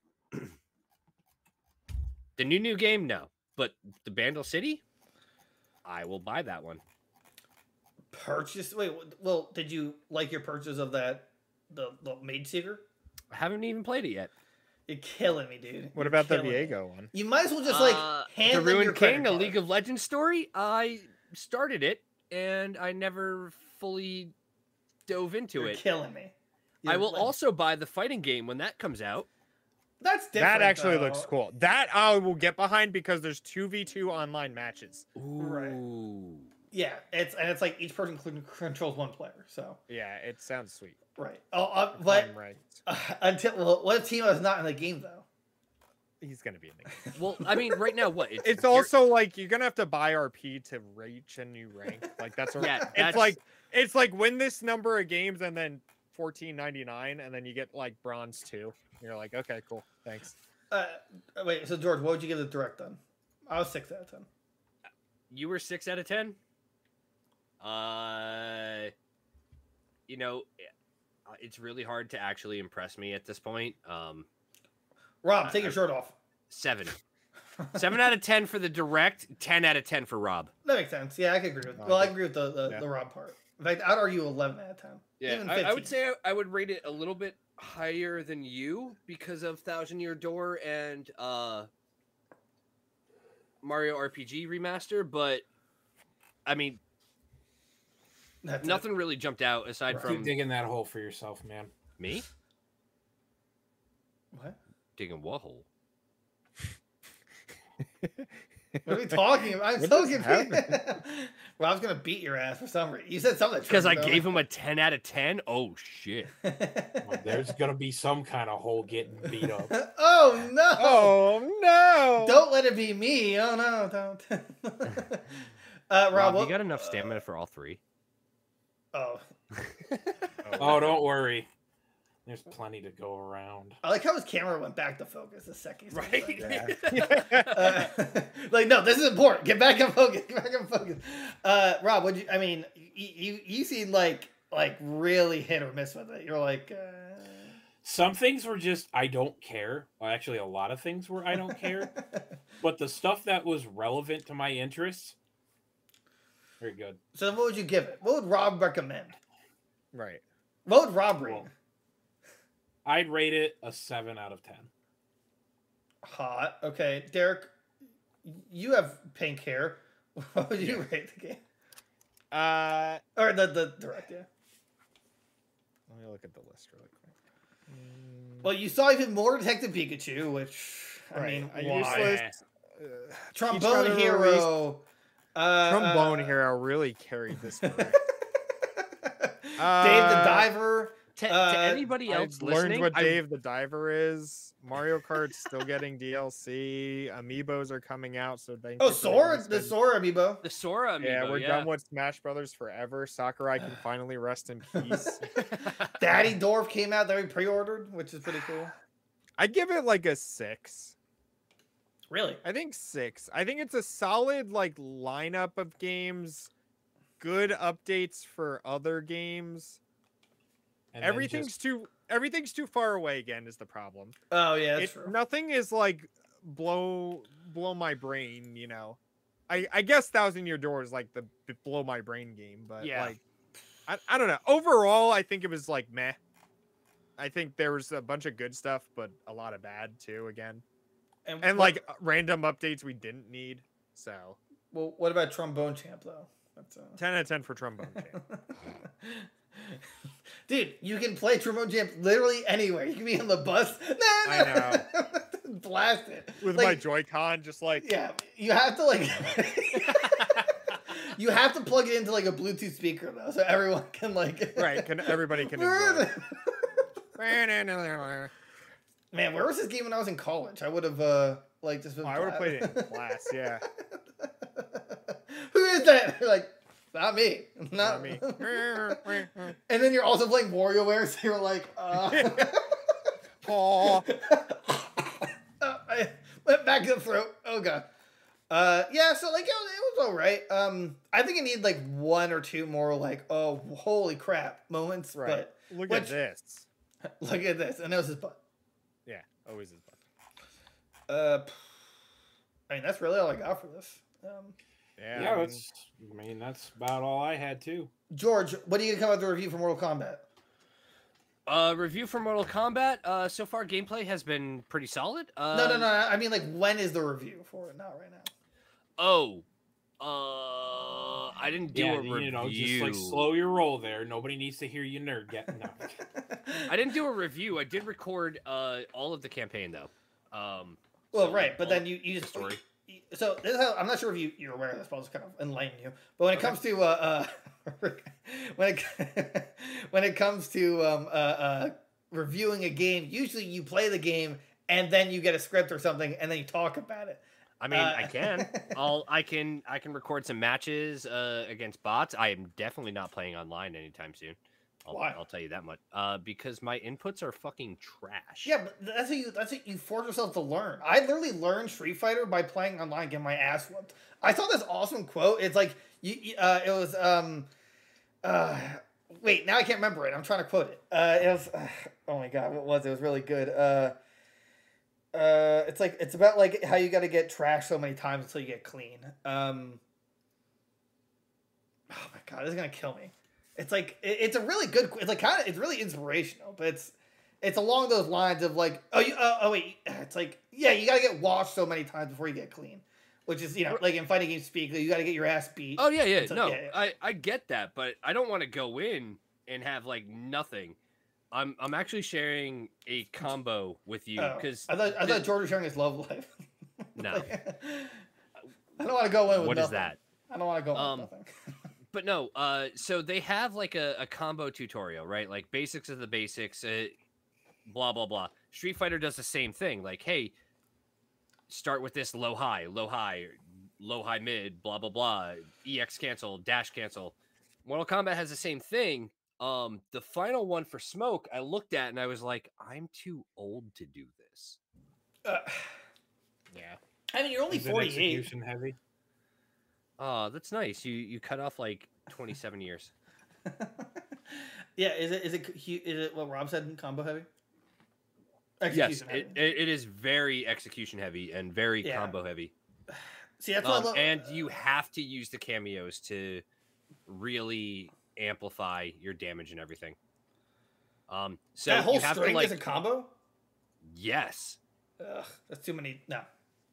The new game, no, but the Bandle City, I will buy that one. Purchase? Wait, well, did you like your purchase of that the Maid Seeker? I haven't even played it yet. You're killing me, dude. What You're about the killing me. Viego one? You might as well just like hand the them your Ruined credit King, a card. League of Legends story. I started it and I never fully dove into You're it. killing me. I You're will like- also buy the fighting game when that comes out. That's different. That actually looks though. cool. That I will get behind because there's 2v2 online matches. Ooh. Yeah, it's like each person controls one player. So Yeah, it sounds sweet. right. If But I'm right. what if Timo is not in the game though? He's gonna be in the game. Well, I mean, right now, what? It's also like you're gonna have to buy RP to reach a new rank. Like that's what Yeah, it's like win this number of games and then $14.99 and then you get like bronze 2. You're like, okay, cool, thanks. Wait. So George, what would you give the direct then? I was 6 out of 10. You were 6 out of 10. You know, it's really hard to actually impress me at this point. Rob, take your shirt off. 7. 7 out of 10 for the direct. 10 out of 10 for Rob. That makes sense. Yeah, I can agree with. Oh, Well, I okay. agree with the Yeah. Rob part. In fact, I'd argue 11 out of 10. Yeah, Even I 15. would say I would rate it a little bit higher than you because of Thousand Year Door and Mario RPG Remaster, but I mean, That's it. nothing really jumped out aside Right. Keep from digging that hole for yourself, man. me What? digging what hole. What are we talking about? I'm What so just confused. Rob's gonna beat your ass for some reason. You said something Because I gave him a 10 out of 10. Oh shit! Well, there's gonna be some kind of hole getting beat up. Oh no! Oh no! Don't let it be me. Oh no! Don't. Rob, Rob, what, you got enough stamina for all 3? Oh, Oh, don't worry. There's plenty to go around. I like how his camera went back to focus the second. he said Right? that. Like, no, this is important. Get back in focus. Get back in focus. Rob, would you? I mean, you seem like really hit or miss with it. You're like. Some things were just I don't care. Well, actually, a lot of things were I don't care. But the stuff that was relevant to my interests, very good. So then what would you give it? What would Rob recommend? Right. What would Rob rate? Well, I'd rate it a 7 out of 10. Hot. Okay, Derek, you have pink hair. What would you rate the game? Or the direct, yeah. Let me look at the list really quick. Well, you saw even more Detective Pikachu, which I Right, mean, a why? useless Trombone Each other Hero. Trombone Hero really carried this. For me. Dave the Diver. To anybody I else learned listening, what Dave the Diver is. Mario Kart's still getting DLC. Amiibos are coming out, so thank Oh, you for Sora, making the us- Sora amiibo. the Sora amiibo, Yeah, we're done with Smash Brothers forever. Sakurai can finally rest in peace. Daddy Dwarf came out that we pre-ordered, which is pretty cool. I give it like a 6. Really? I think 6. I think it's a solid like lineup of games, good updates for other games. And then Everything's too far away again is the problem. Oh yeah, that's true. Nothing is like blow my brain, you know. I guess Thousand Year Door is like the blow my brain game, but Yeah. like I don't know. Overall, I think it was like meh. I think there was a bunch of good stuff, but a lot of bad too again. And what- like random updates we didn't need. So well, what about Trombone Champ though? That's 10 out of 10 for Trombone Champ. Dude, you can play Trombone Champ literally anywhere. You can be on the bus. I know. Blast it. With Like, my Joy-Con, just like yeah, you have to like you have to plug it into like a Bluetooth speaker though, so everyone can like right, everybody can enjoy it. Man, where was this game when I was in college? I would have like just been I would have played it in class, yeah. Who is that? You're like, not me. Not Me. And then you're also playing WarioWare, so you're like, Paw. I went back to the throat. Oh god. Yeah, so like it was all right. I think I need like 1 or 2 more like, oh holy crap moments. Right. Look which- at this. But look at this, and that was his butt. Yeah, always his butt. I mean that's really all I got for this. Yeah, Yeah, I mean, that's about all I had too. George, what are you gonna come out with the review for Mortal Kombat? Review for Mortal Kombat. So far, gameplay has been pretty solid. No. I mean, like, when is the review for it? Not right now. Oh, I didn't do a review. You know, just like slow your roll there. Nobody needs to hear you nerd get. No. I didn't do a review. I did record all of the campaign though. Well, right, but then you just story. So this is how, I'm not sure if you're aware of this, but I'll just kind of enlighten you. But when it comes to when it comes to reviewing a game, usually you play the game and then you get a script or something, and then you talk about it. I mean, I can. I can record some matches against bots. I am definitely not playing online anytime soon. Why? I'll tell you that much. Because my inputs are fucking trash. Yeah, but that's what you force yourself to learn. I literally learned Street Fighter by playing online, getting my ass whooped. I saw this awesome quote. It's like it was wait, now I can't remember it. I'm trying to quote it. It was oh my god, what was it? It was really good. It's like it's about like how you got to get trashed so many times until you get clean. Oh my god, this is gonna kill me. It's like it's a really good. It's like kind of it's really inspirational, but it's along those lines of like oh wait, it's like yeah, you gotta get washed so many times before you get clean, which is like in fighting games speak, you gotta get your ass beat. Oh yeah, so, no, yeah. I get that, but I don't want to go in and have like nothing. I'm actually sharing a combo with you because I thought George was sharing his love life. No, I don't want to go in with what nothing. is that? I don't want to go in with nothing. But no, so they have like a combo tutorial, right? Like basics of the basics, blah, blah, blah. Street Fighter does the same thing. Like, hey, start with this low, high, mid, blah, blah, blah. EX cancel, dash cancel. Mortal Kombat has the same thing. The final one for Smoke, I looked at and I was like, I'm too old to do this. Yeah. I mean, you're only 48. Execution heavy. Oh, that's nice. You cut off like 27 years. Yeah, is it what Rob said, combo heavy? Yes, it is very execution heavy and very combo heavy. See, that's what I love. And you have to use the cameos to really amplify your damage and everything. So that whole you have string to, like, is a combo? Yes. Ugh, that's too many. No.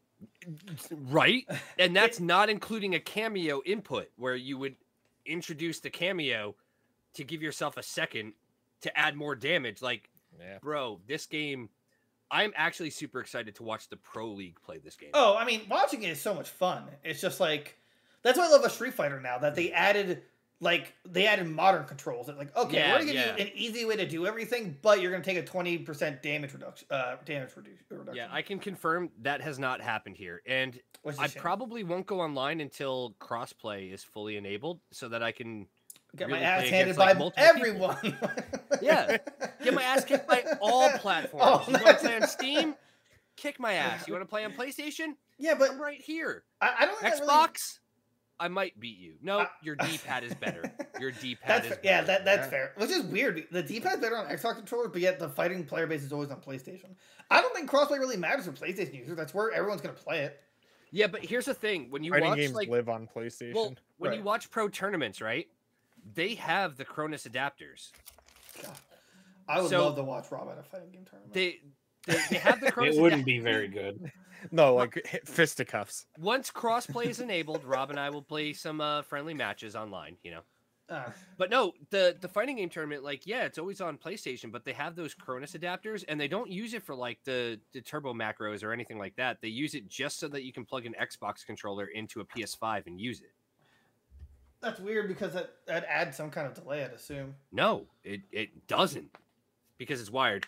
Right? And that's not including a cameo input where you would introduce the cameo to give yourself a second to add more damage. Like, bro, this game, I'm actually super excited to watch the Pro League play this game. Oh, I mean, watching it is so much fun. It's just like, that's what I love about Street Fighter now, that they added modern controls. It's like, okay, we're gonna give you an easy way to do everything, but you're gonna take a 20% damage reduction. Yeah, I can confirm that has not happened here, and I probably won't go online until crossplay is fully enabled, so that I can get really my ass play handed against, by everyone. Yeah, get my ass kicked by all platforms. Oh, you want to play on Steam? Kick my ass. You want to play on PlayStation? Yeah, but I'm right here. I don't think Xbox. I might beat you. No, your D-pad is better. Your D-pad is better. Yeah, that's fair. Which is weird. The D-pad's better on Xbox controllers, but yet the fighting player base is always on PlayStation. I don't think crossplay really matters for PlayStation users. That's where everyone's going to play it. Yeah, but here's the thing. When you Fighting watch, games like, live on PlayStation. Well, when you watch pro tournaments, right? They have the Cronus adapters. God. I would love to watch Rob at a fighting game tournament. They have the Cronus It wouldn't be very good. No, like fisticuffs. Once crossplay is enabled, Rob and I will play some friendly matches online, But no, the fighting game tournament, like, yeah, it's always on PlayStation, but they have those Cronus adapters, and they don't use it for, like, the turbo macros or anything like that. They use it just so that you can plug an Xbox controller into a PS5 and use it. That's weird because that adds some kind of delay, I'd assume. No, it doesn't, because it's wired.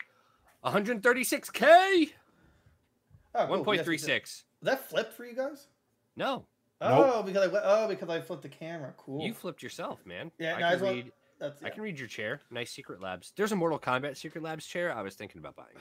136K! Oh, cool. 1.36. That flipped for you guys? No. Oh, nope. because I flipped the camera. Cool. You flipped yourself, man. Yeah, I can read your chair. Nice Secret Labs. There's a Mortal Kombat Secret Labs chair I was thinking about buying.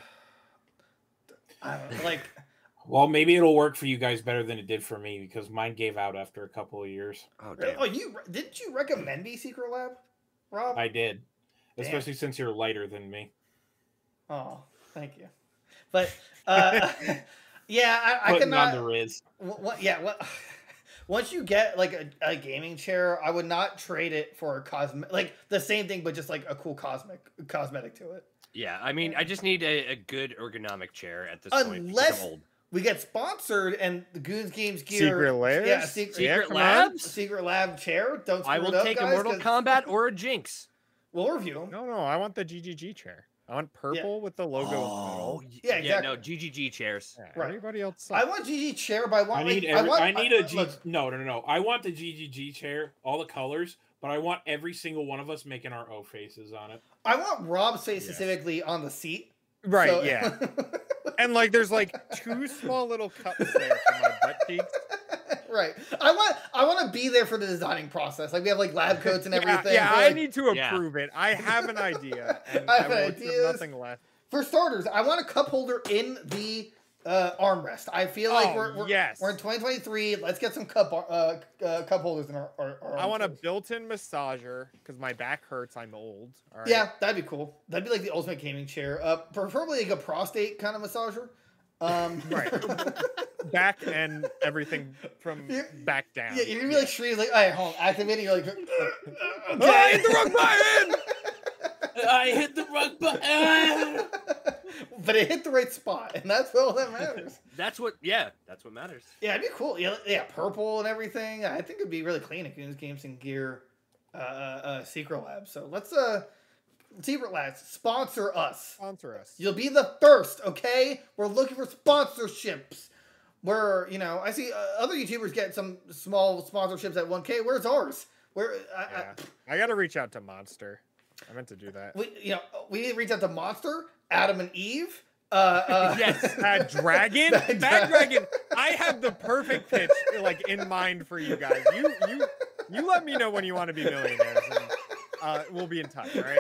Well, maybe it'll work for you guys better than it did for me because mine gave out after a couple of years. Oh, damn. Oh, didn't you recommend me Secret Lab, Rob? I did, especially since you're lighter than me. Oh, thank you. But yeah, I Putting cannot. on the Riz. Once you get like a gaming chair, I would not trade it for a like the same thing, but just like a cool cosmetic to it. Yeah, I mean, I just need a good ergonomic chair at this point. I'm old. we get sponsored, and the Goons Games gear. Secret Labs? Yeah, Secret come Labs? Secret Lab chair. Don't screw I it will up, take guys, a Mortal 'cause Kombat or a Jinx. We'll review them. No, I want the GGG chair. I want purple with the logo in the middle. Yeah, exactly. No, GGG chairs. Yeah, Right. Everybody else I sucks. want GG chair, but I want. I need a G. look, No. I want the GGG chair, all the colors, but I want every single one of us making our O faces on it. I want Rob's face Yes. specifically on the seat. Right, So- yeah. And like there's like 2 small little cups there for my butt cheeks. Right. I want to be there for the designing process. Like we have like lab coats and everything. Yeah, We're I like- need to Yeah. approve it. I have an idea, and I I have will ideas. accept nothing less. For starters, I want a cup holder in the armrest. I feel like we're yes. we're in 2023. Let's get some cup holders in our I want a armrests. built-in massager because my back hurts. I'm old. All right? Yeah, that'd be cool. That'd be like the ultimate gaming chair. Preferably like a prostate kind of massager. Right. Back and everything from Yeah. back down. Yeah, you're gonna be like Shree's like, all right, hold on, activating. You're like, Oh, I hit the wrong button! I hit the wrong button. but it hit the right spot, and that's all that matters. That's what matters. Yeah, it'd be cool. Yeah, purple and everything. I think it'd be really clean if Goons Games and Gear Secret Lab. So let's Secret Labs sponsor us. Sponsor us. You'll be the first, okay? We're looking for sponsorships. Where I see other YouTubers get some small sponsorships at 1K. Where's ours? Where Yeah. I gotta reach out to Monster. I meant to do that. we need to reach out to Monster, Adam and Eve. Yes. Bad Dragon? Bad Bad Dragon. I have the perfect pitch like in mind for you guys. You let me know when you want to be millionaires, and we'll be in touch, all right?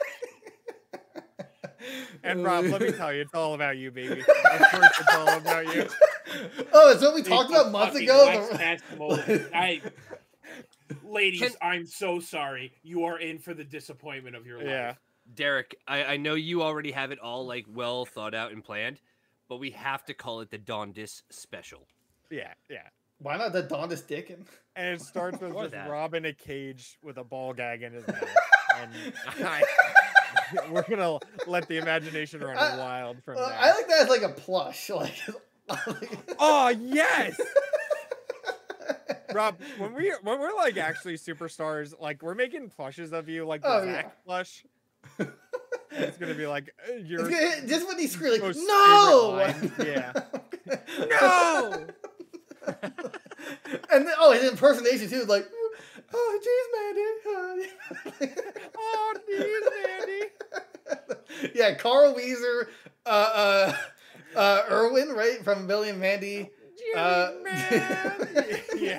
And Rob, let me tell you, it's all about you, baby. Of course, it's all about you. Oh, it's what we talked about months Fucking ago. wax past mold. Ladies, I'm so sorry. You are in for the disappointment of your life. Yeah. Derek, I know you already have it all like well thought out and planned, but we have to call it the Dondis special. Yeah. Why not the Dondis Dickin? And it starts with Or just that. Rob in a cage with a ball gag in his mouth. And we're gonna let the imagination run wild from there. I like that as like a plush. Like, Oh yes, Rob. When we're like actually superstars, like we're making plushes of you, like the Oh, Zach yeah. plush. It's gonna be like your just when he screams, like, most no, favorite line. Yeah. No. and then, his impersonation too, like, oh, jeez, Mandy. Oh, geez, Mandy. Yeah, Carl Weezer, Erwin, right, from Billy and Mandy. Yeah.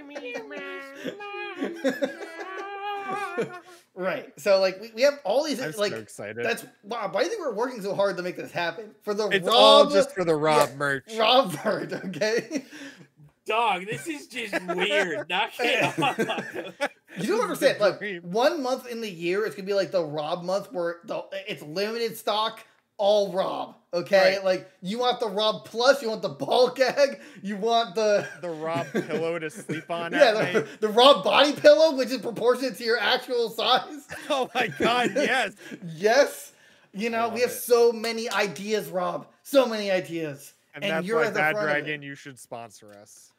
Right. So like we have all these I'm like so excited. that's wow. Why do you think we're working so hard to make this happen for the It's Rob, all just for the Rob merch. Rob Bird, okay? Dog, this is just weird. Knock it off. You don't understand. Look, dream. 1 month in the year, it's gonna be like the Rob month where it's limited stock, all Rob. Okay, Right. like you want the Rob Plus, you want the ball gag, you want the Rob pillow to sleep on yeah, at night. the Rob body pillow, which is proportionate to your actual size. Oh my God, yes. Yes, you know love we have it. so many ideas, Rob. So many ideas, And, And that's you're why at the Bad front of it. Dragon, you should sponsor us.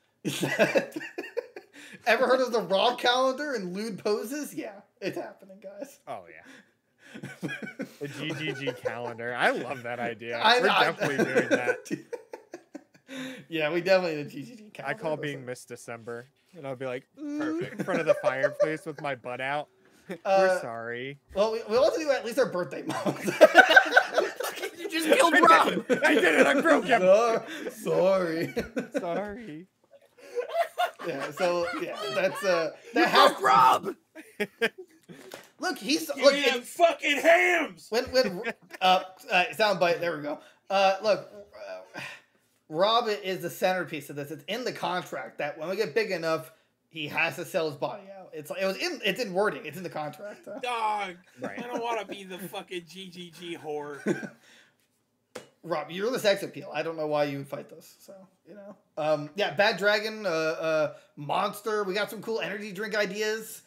Ever heard of the Rob calendar and lewd poses? Yeah, it's happening, guys. Oh yeah. The GGG calendar. I love that idea. I- We're I- definitely doing that. Yeah, we definitely the GGG I calendar. call being Miss December. And I'll be like, perfect. In front of the fireplace with my butt out. We're sorry. Well, we also do at least our birthday month. You just killed Rob. I did it. I broke him. Sorry. Sorry. Yeah. So yeah, that's that You has broke Rob. Look, he's Give look me them fucking hams. when soundbite. There we go. Look, Rob is the centerpiece of this. It's in the contract that when we get big enough, he has to sell his body out. It's in wording. It's in the contract. Dog, Right. I don't want to be the fucking GGG whore. Rob, you're the sex appeal. I don't know why you would fight this. So, you know. Yeah, Bad Dragon, Monster. We got some cool energy drink ideas.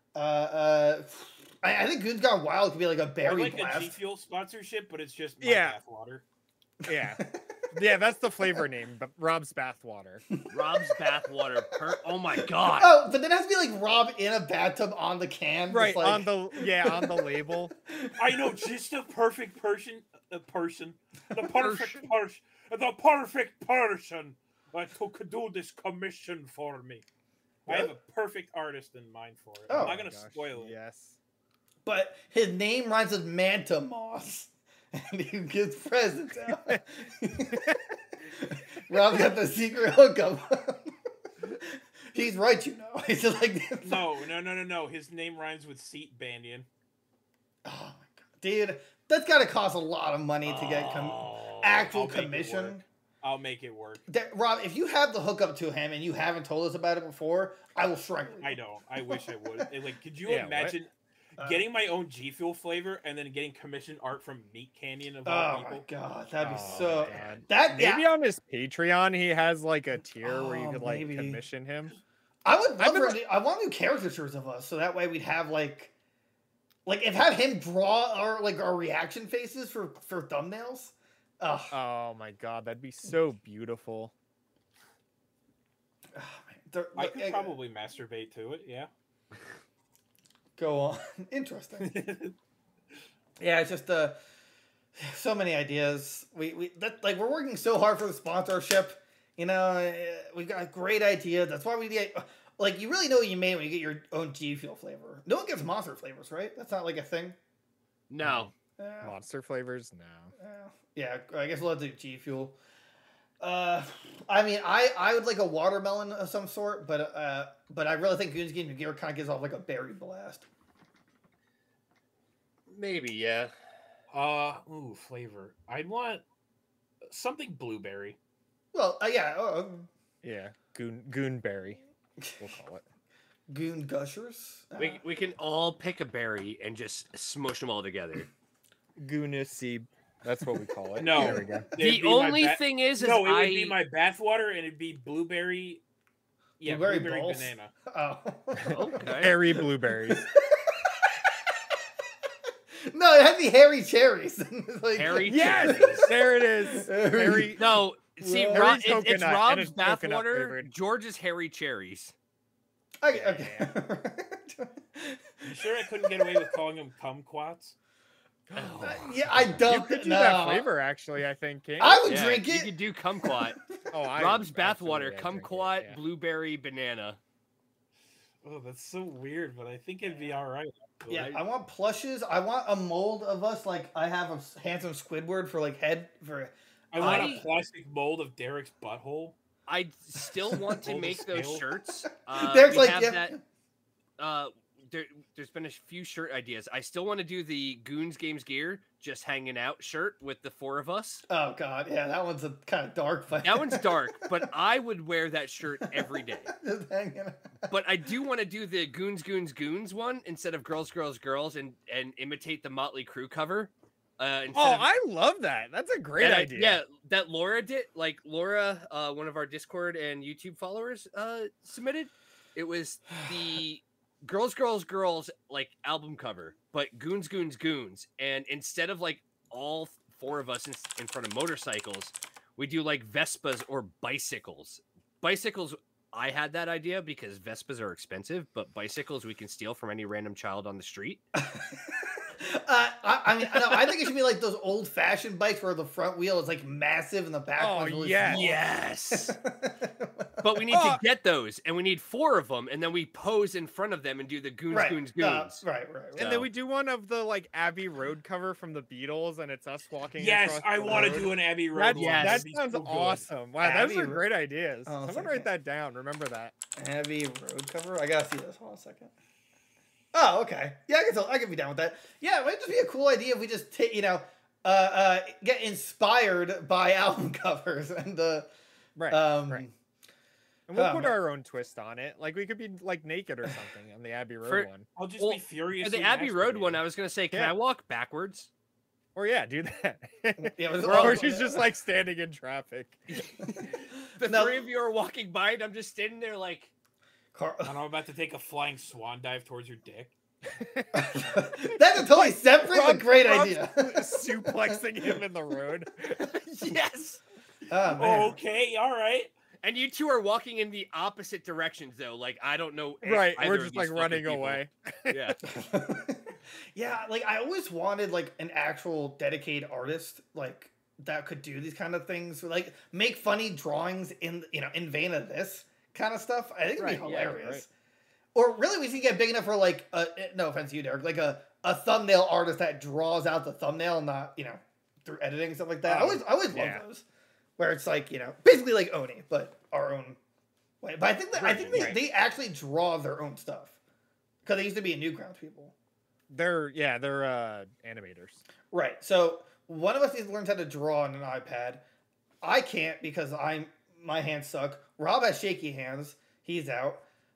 I think Goons Gone Wild could be like a I berry like a G blast. Fuel sponsorship, but it's just my Yeah. bath water. Yeah. Yeah, that's the flavor name, but Rob's bathwater. Rob's bathwater. Oh my god. Oh, but then it has to be like Rob in a bathtub on the can. Right, just like... on the label. I know just the perfect person that could do this commission for me. I have a perfect artist in mind for it. Oh I'm not my gonna spoil it. Yes. But his name rhymes with Manta Moss. And he gives presents out. Rob got the secret hookup. He's right, you know. He's just like... No. His name rhymes with Seat Banyan. Oh my god. Dude, that's gotta cost a lot of money to get actual I'll make it commission. work. I'll make it work. Rob, if you have the hookup to him and you haven't told us about it before, I will strangle you. I don't. I wish I would. Like, could you Yeah, imagine getting my own G Fuel flavor and then getting commission art from Meat Canyon of all people? Oh my god, that'd be Oh, so... God. That, Maybe yeah. on his Patreon he has like a tier where you Oh, could like maybe. commission him. I would love remember- I want new caricatures of us, so that way we'd have like if have him draw our reaction faces for thumbnails. Oh, Oh my god, that'd be so beautiful. man. I could probably masturbate to it, yeah. Go on. Interesting. Yeah, it's just so many ideas. We're working so hard for the sponsorship. You know, we've got a great idea. That's why we get you really know what you made when you get your own G Fuel flavor. No one gets monster flavors, right? That's not like a thing. No. Monster flavors? No. Yeah, I guess we'll have to do G Fuel. I mean, I would like a watermelon of some sort, but I really think Goons Game of Gear kind of gives off like a berry blast. Maybe, yeah. Flavor. I'd want something blueberry. Well, yeah, Yeah. Goonberry, we'll call it. Goon Gushers. We can all pick a berry and just smush them all together. Goonaseeb. That's what we call it. No. There we go. The only thing is no, it would be my bathwater and it'd be blueberry. Yeah, Blueberry balls? banana. Oh. Okay. Hairy blueberries. No, it had to be hairy cherries. Like, Harry Yes! cherries. There it is. Hairy. No, see, Well, it's coconut, and Rob's it's coconut bathwater. flavored. George's hairy cherries. Okay. You sure I couldn't get away with calling them kumquats? Yeah, I don't You could do know. that flavor, actually, I think. Can't I you? would Yeah, drink You it. could do kumquat. Oh, I Rob's absolutely, bathwater, I'd drink it, kumquat, yeah. blueberry, banana. Oh, that's so weird, but I think it'd be all right. Yeah, I want plushes. I want a mold of us. Like I have a handsome Squidward for like head for. I want a plastic mold of Derek's butthole. I still want to Hold the make those scale. shirts. Derek's we like, have yeah. that. There's been a few shirt ideas. I still want to do the Goons Games Gear just hanging out shirt with the four of us. Oh god, yeah, that one's a kind of dark. But That one's dark, but I would wear that shirt every day. Just hanging out. But I do want to do the Goons one instead of Girls and imitate the Motley Crue cover. I love that. That's a great idea. Yeah, that Laura did. Like Laura, one of our Discord and YouTube followers, submitted. It was the Girls like album cover, but Goons, and instead of like all four of us in front of motorcycles, we do like Vespas or bicycles. Bicycles, I had that idea because Vespas are expensive, but bicycles we can steal from any random child on the street. I mean, no, I think it should be like those old-fashioned bikes where the front wheel is like massive and the back Oh, one's really yes. small. Yes. But we need to get those, and we need 4 of them, and then we pose in front of them and do the Goons. Right. And then we do one of the like Abbey Road cover from the Beatles, and it's us walking. Yes, across I the want to road. do an Abbey Road That, one. yes. that That'd be sounds so good. awesome. Wow, Abbey those are Ro- great ideas. Oh, Someone second. write that down. Remember that. Heavy road cover. I gotta see this. Hold on a second. Oh, okay. Yeah, I can be down with that. Yeah, it might just be a cool idea if we just take, get inspired by album covers and Right. right. And we'll Oh, put man. our own twist on it. Like we could be like naked or something on the Abbey Road For- one. I'll just Well, be furious. For the Abbey Road one, I was gonna say, can Yeah. I walk backwards? Or yeah, do that. Yeah, it was or she's just like standing in traffic. The No. 3 of you are walking by, and I'm just standing there like. And I'm about to take a flying swan dive towards your dick. That's a totally separate but great Rob's idea. suplexing him in the road. Yes. Oh man. Okay, all right. And you two are walking in the opposite directions, though. Like, I don't know. Right, either we're of just these like running fucking people. away. Yeah. Yeah, like I always wanted like an actual dedicated artist like that could do these kind of things, like make funny drawings in in vein of this kind of stuff. I think it'd be Right, yeah, hilarious. right. Or really, we should get big enough for like no offense to you, Derek, like a thumbnail artist that draws out the thumbnail, not through editing and stuff like that. I always yeah. love those, where it's like basically like Oni, but our own way. But I think Right. they actually draw their own stuff because they used to be Newgrounds people. They're animators. Right. So one of us needs to learn how to draw on an iPad. I can't because my hands suck. Rob has shaky hands. He's out.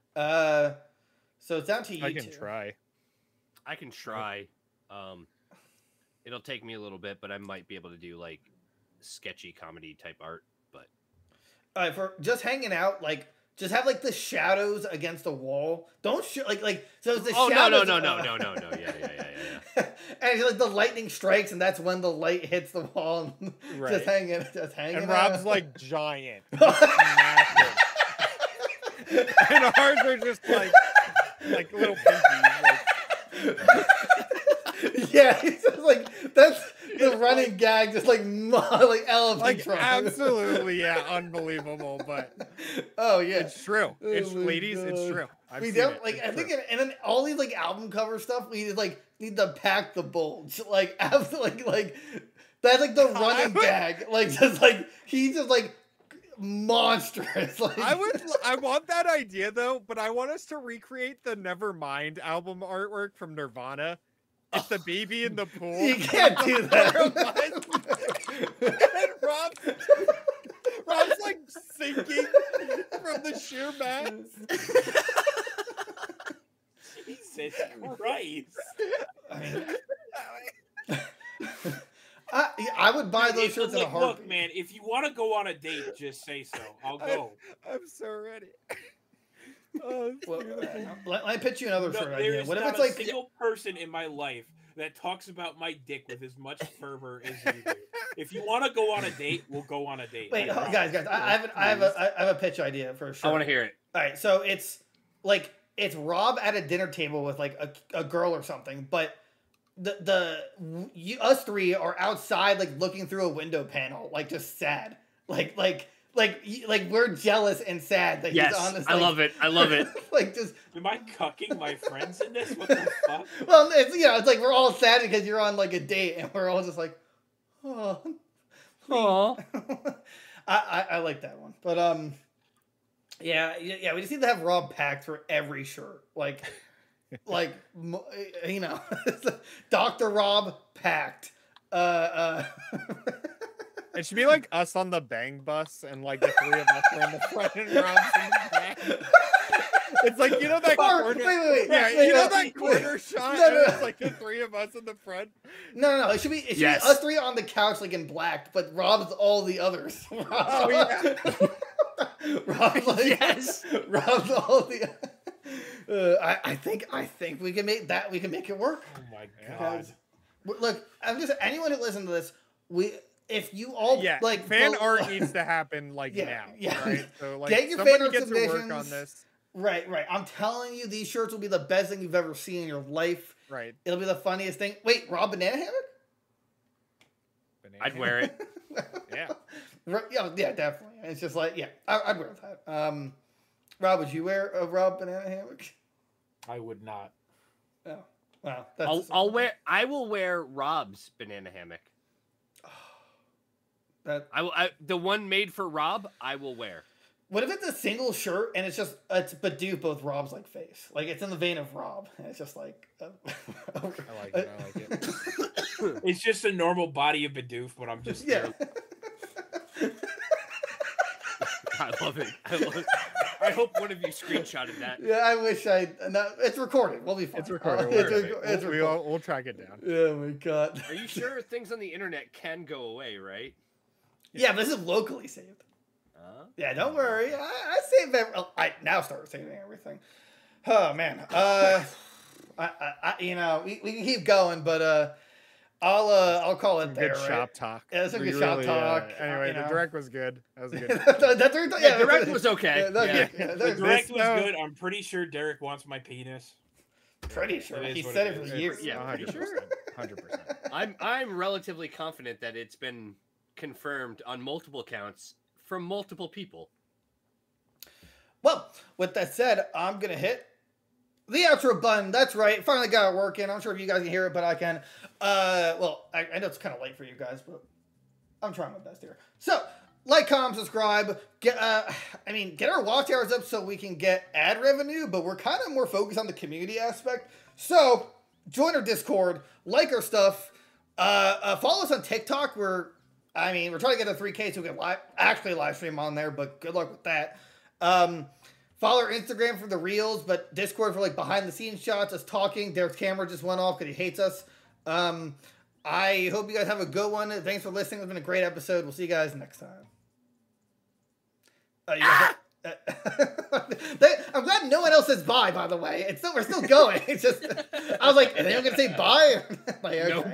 So it's down to you I can two. try. I can try. It'll take me a little bit, but I might be able to do like sketchy comedy type art. But All right, for just hanging out, like just have like the shadows against the wall. Don't like so it's the shadows. No. Yeah. And like the lightning strikes, and that's when the light hits the wall. And Right. just hanging And out. Rob's like giant. Massive. And ours are just like little pinkies. Like, Yeah, it's just like that's the running gag, just like elephant like trunk. absolutely, yeah, unbelievable. But Oh yeah, it's true. It's Oh my ladies, it's God. true. I've we seen don't it. like. It's I think, true. and then all these like album cover stuff, we need to pack the bulge, like absolutely, like that's like the running gag, like just like he's just like monstrous. Like I want that idea though, but I want us to recreate the Nevermind album artwork from Nirvana. It's the baby in the pool. You can't do that. And Rob's like sinking from the sheer mass. Jesus Christ. I mean, I would buy those shirts in a heartbeat. Look, man, if you want to go on a date, just say so. I'll go. I'm so ready. Oh, it's Well, beautiful. let me pitch you another No, shirt there idea. is What if not it's a like single person in my life that talks about my dick with as much fervor as you do. If you want to go on a date, we'll go on a date. wait, I promise. guys, I have a pitch idea for a shirt. I want to hear it. All right, so it's like it's Rob at a dinner table with like a girl or something, but us three are outside like looking through a window panel, like just sad, like we're jealous and sad that Yes, he's on this. I love it. I love it. Like just Am I cucking my friends in this? What the fuck? well, it's it's like we're all sad because you're on like a date, and we're all just like, oh, Aww. I like that one, but yeah, we just need to have Rob packed for every shirt, like Dr. Rob packed. It should be like us on the Bang Bus, and like the three of us are in the front and Rob's in the back. It's like that corner. Wait, Yeah, that corner shot. No, and no. It's like the three of us in the front. No. It should be Yes. us three on the couch, like in black, but Rob's all the others. Oh yeah. Rob's like Yes. Rob's all the. I think we can make that. We can make it work. Oh my god. Guys, look, I'm just anyone who listens to this. If you all Yeah, like fan vote- art needs to happen like Yeah, now. yeah. Right. So like Get your somebody fan art get to work submissions. on this. Right. I'm telling you, these shirts will be the best thing you've ever seen in your life. Right. It'll be the funniest thing. Wait, Rob Banana Hammock? Banana I'd wear it. Yeah. Right, yeah, definitely. It's just like, yeah, I'd wear that. Rob, would you wear a Rob Banana Hammock? I would not. Oh, wow. That's I will wear Rob's banana hammock. that. The one made for Rob, I will wear. What if it's a single shirt and it's Bidoof both Rob's like face, like it's in the vein of Rob, and it's just like. I like it. I like it. It's just a normal body of Bidoof, but I'm just Yeah. I love it. I hope one of you screenshotted that. Yeah, I wish no, it's recorded. We'll be fine. It's recorded. It's recorded. We'll track it down. Oh my god. Are you sure things on the internet can go away, right? Yeah, but this is locally saved. Yeah, don't worry. I save I now start saving everything. Oh man. We can keep going, but I'll call it there. Good right? shop talk. Yeah, that's a We good shop talk. Anyway, you the know. direct was good. That was a good. Yeah, Direct was okay. Yeah, that was Yeah. good. Yeah, that The was direct This, was good. I'm pretty sure Derek wants my penis. pretty sure. It is He what said it it for is. years. Yeah, 100%. I'm relatively confident that it's been confirmed on multiple counts from multiple people. Well, with that said, I'm gonna hit the outro button. That's right. Finally got it working. I'm sure if you guys can hear it, but I can. Well, I know it's kind of late for you guys, but I'm trying my best here. So, like, comment, subscribe. Get our watch hours up so we can get ad revenue, but we're kind of more focused on the community aspect. So, join our Discord, like our stuff. Follow us on TikTok. We're trying to get to 3K so we can live stream on there, but good luck with that. Follow our Instagram for the reels, but Discord for like behind the scenes shots, us talking. Derek's camera just went off because he hates us. I hope you guys have a good one. Thanks for listening. It's been a great episode. We'll see you guys next time. I'm glad no one else says bye, by the way. We're still going. It's just, I was like, are they going to say bye? Like, okay. Nope.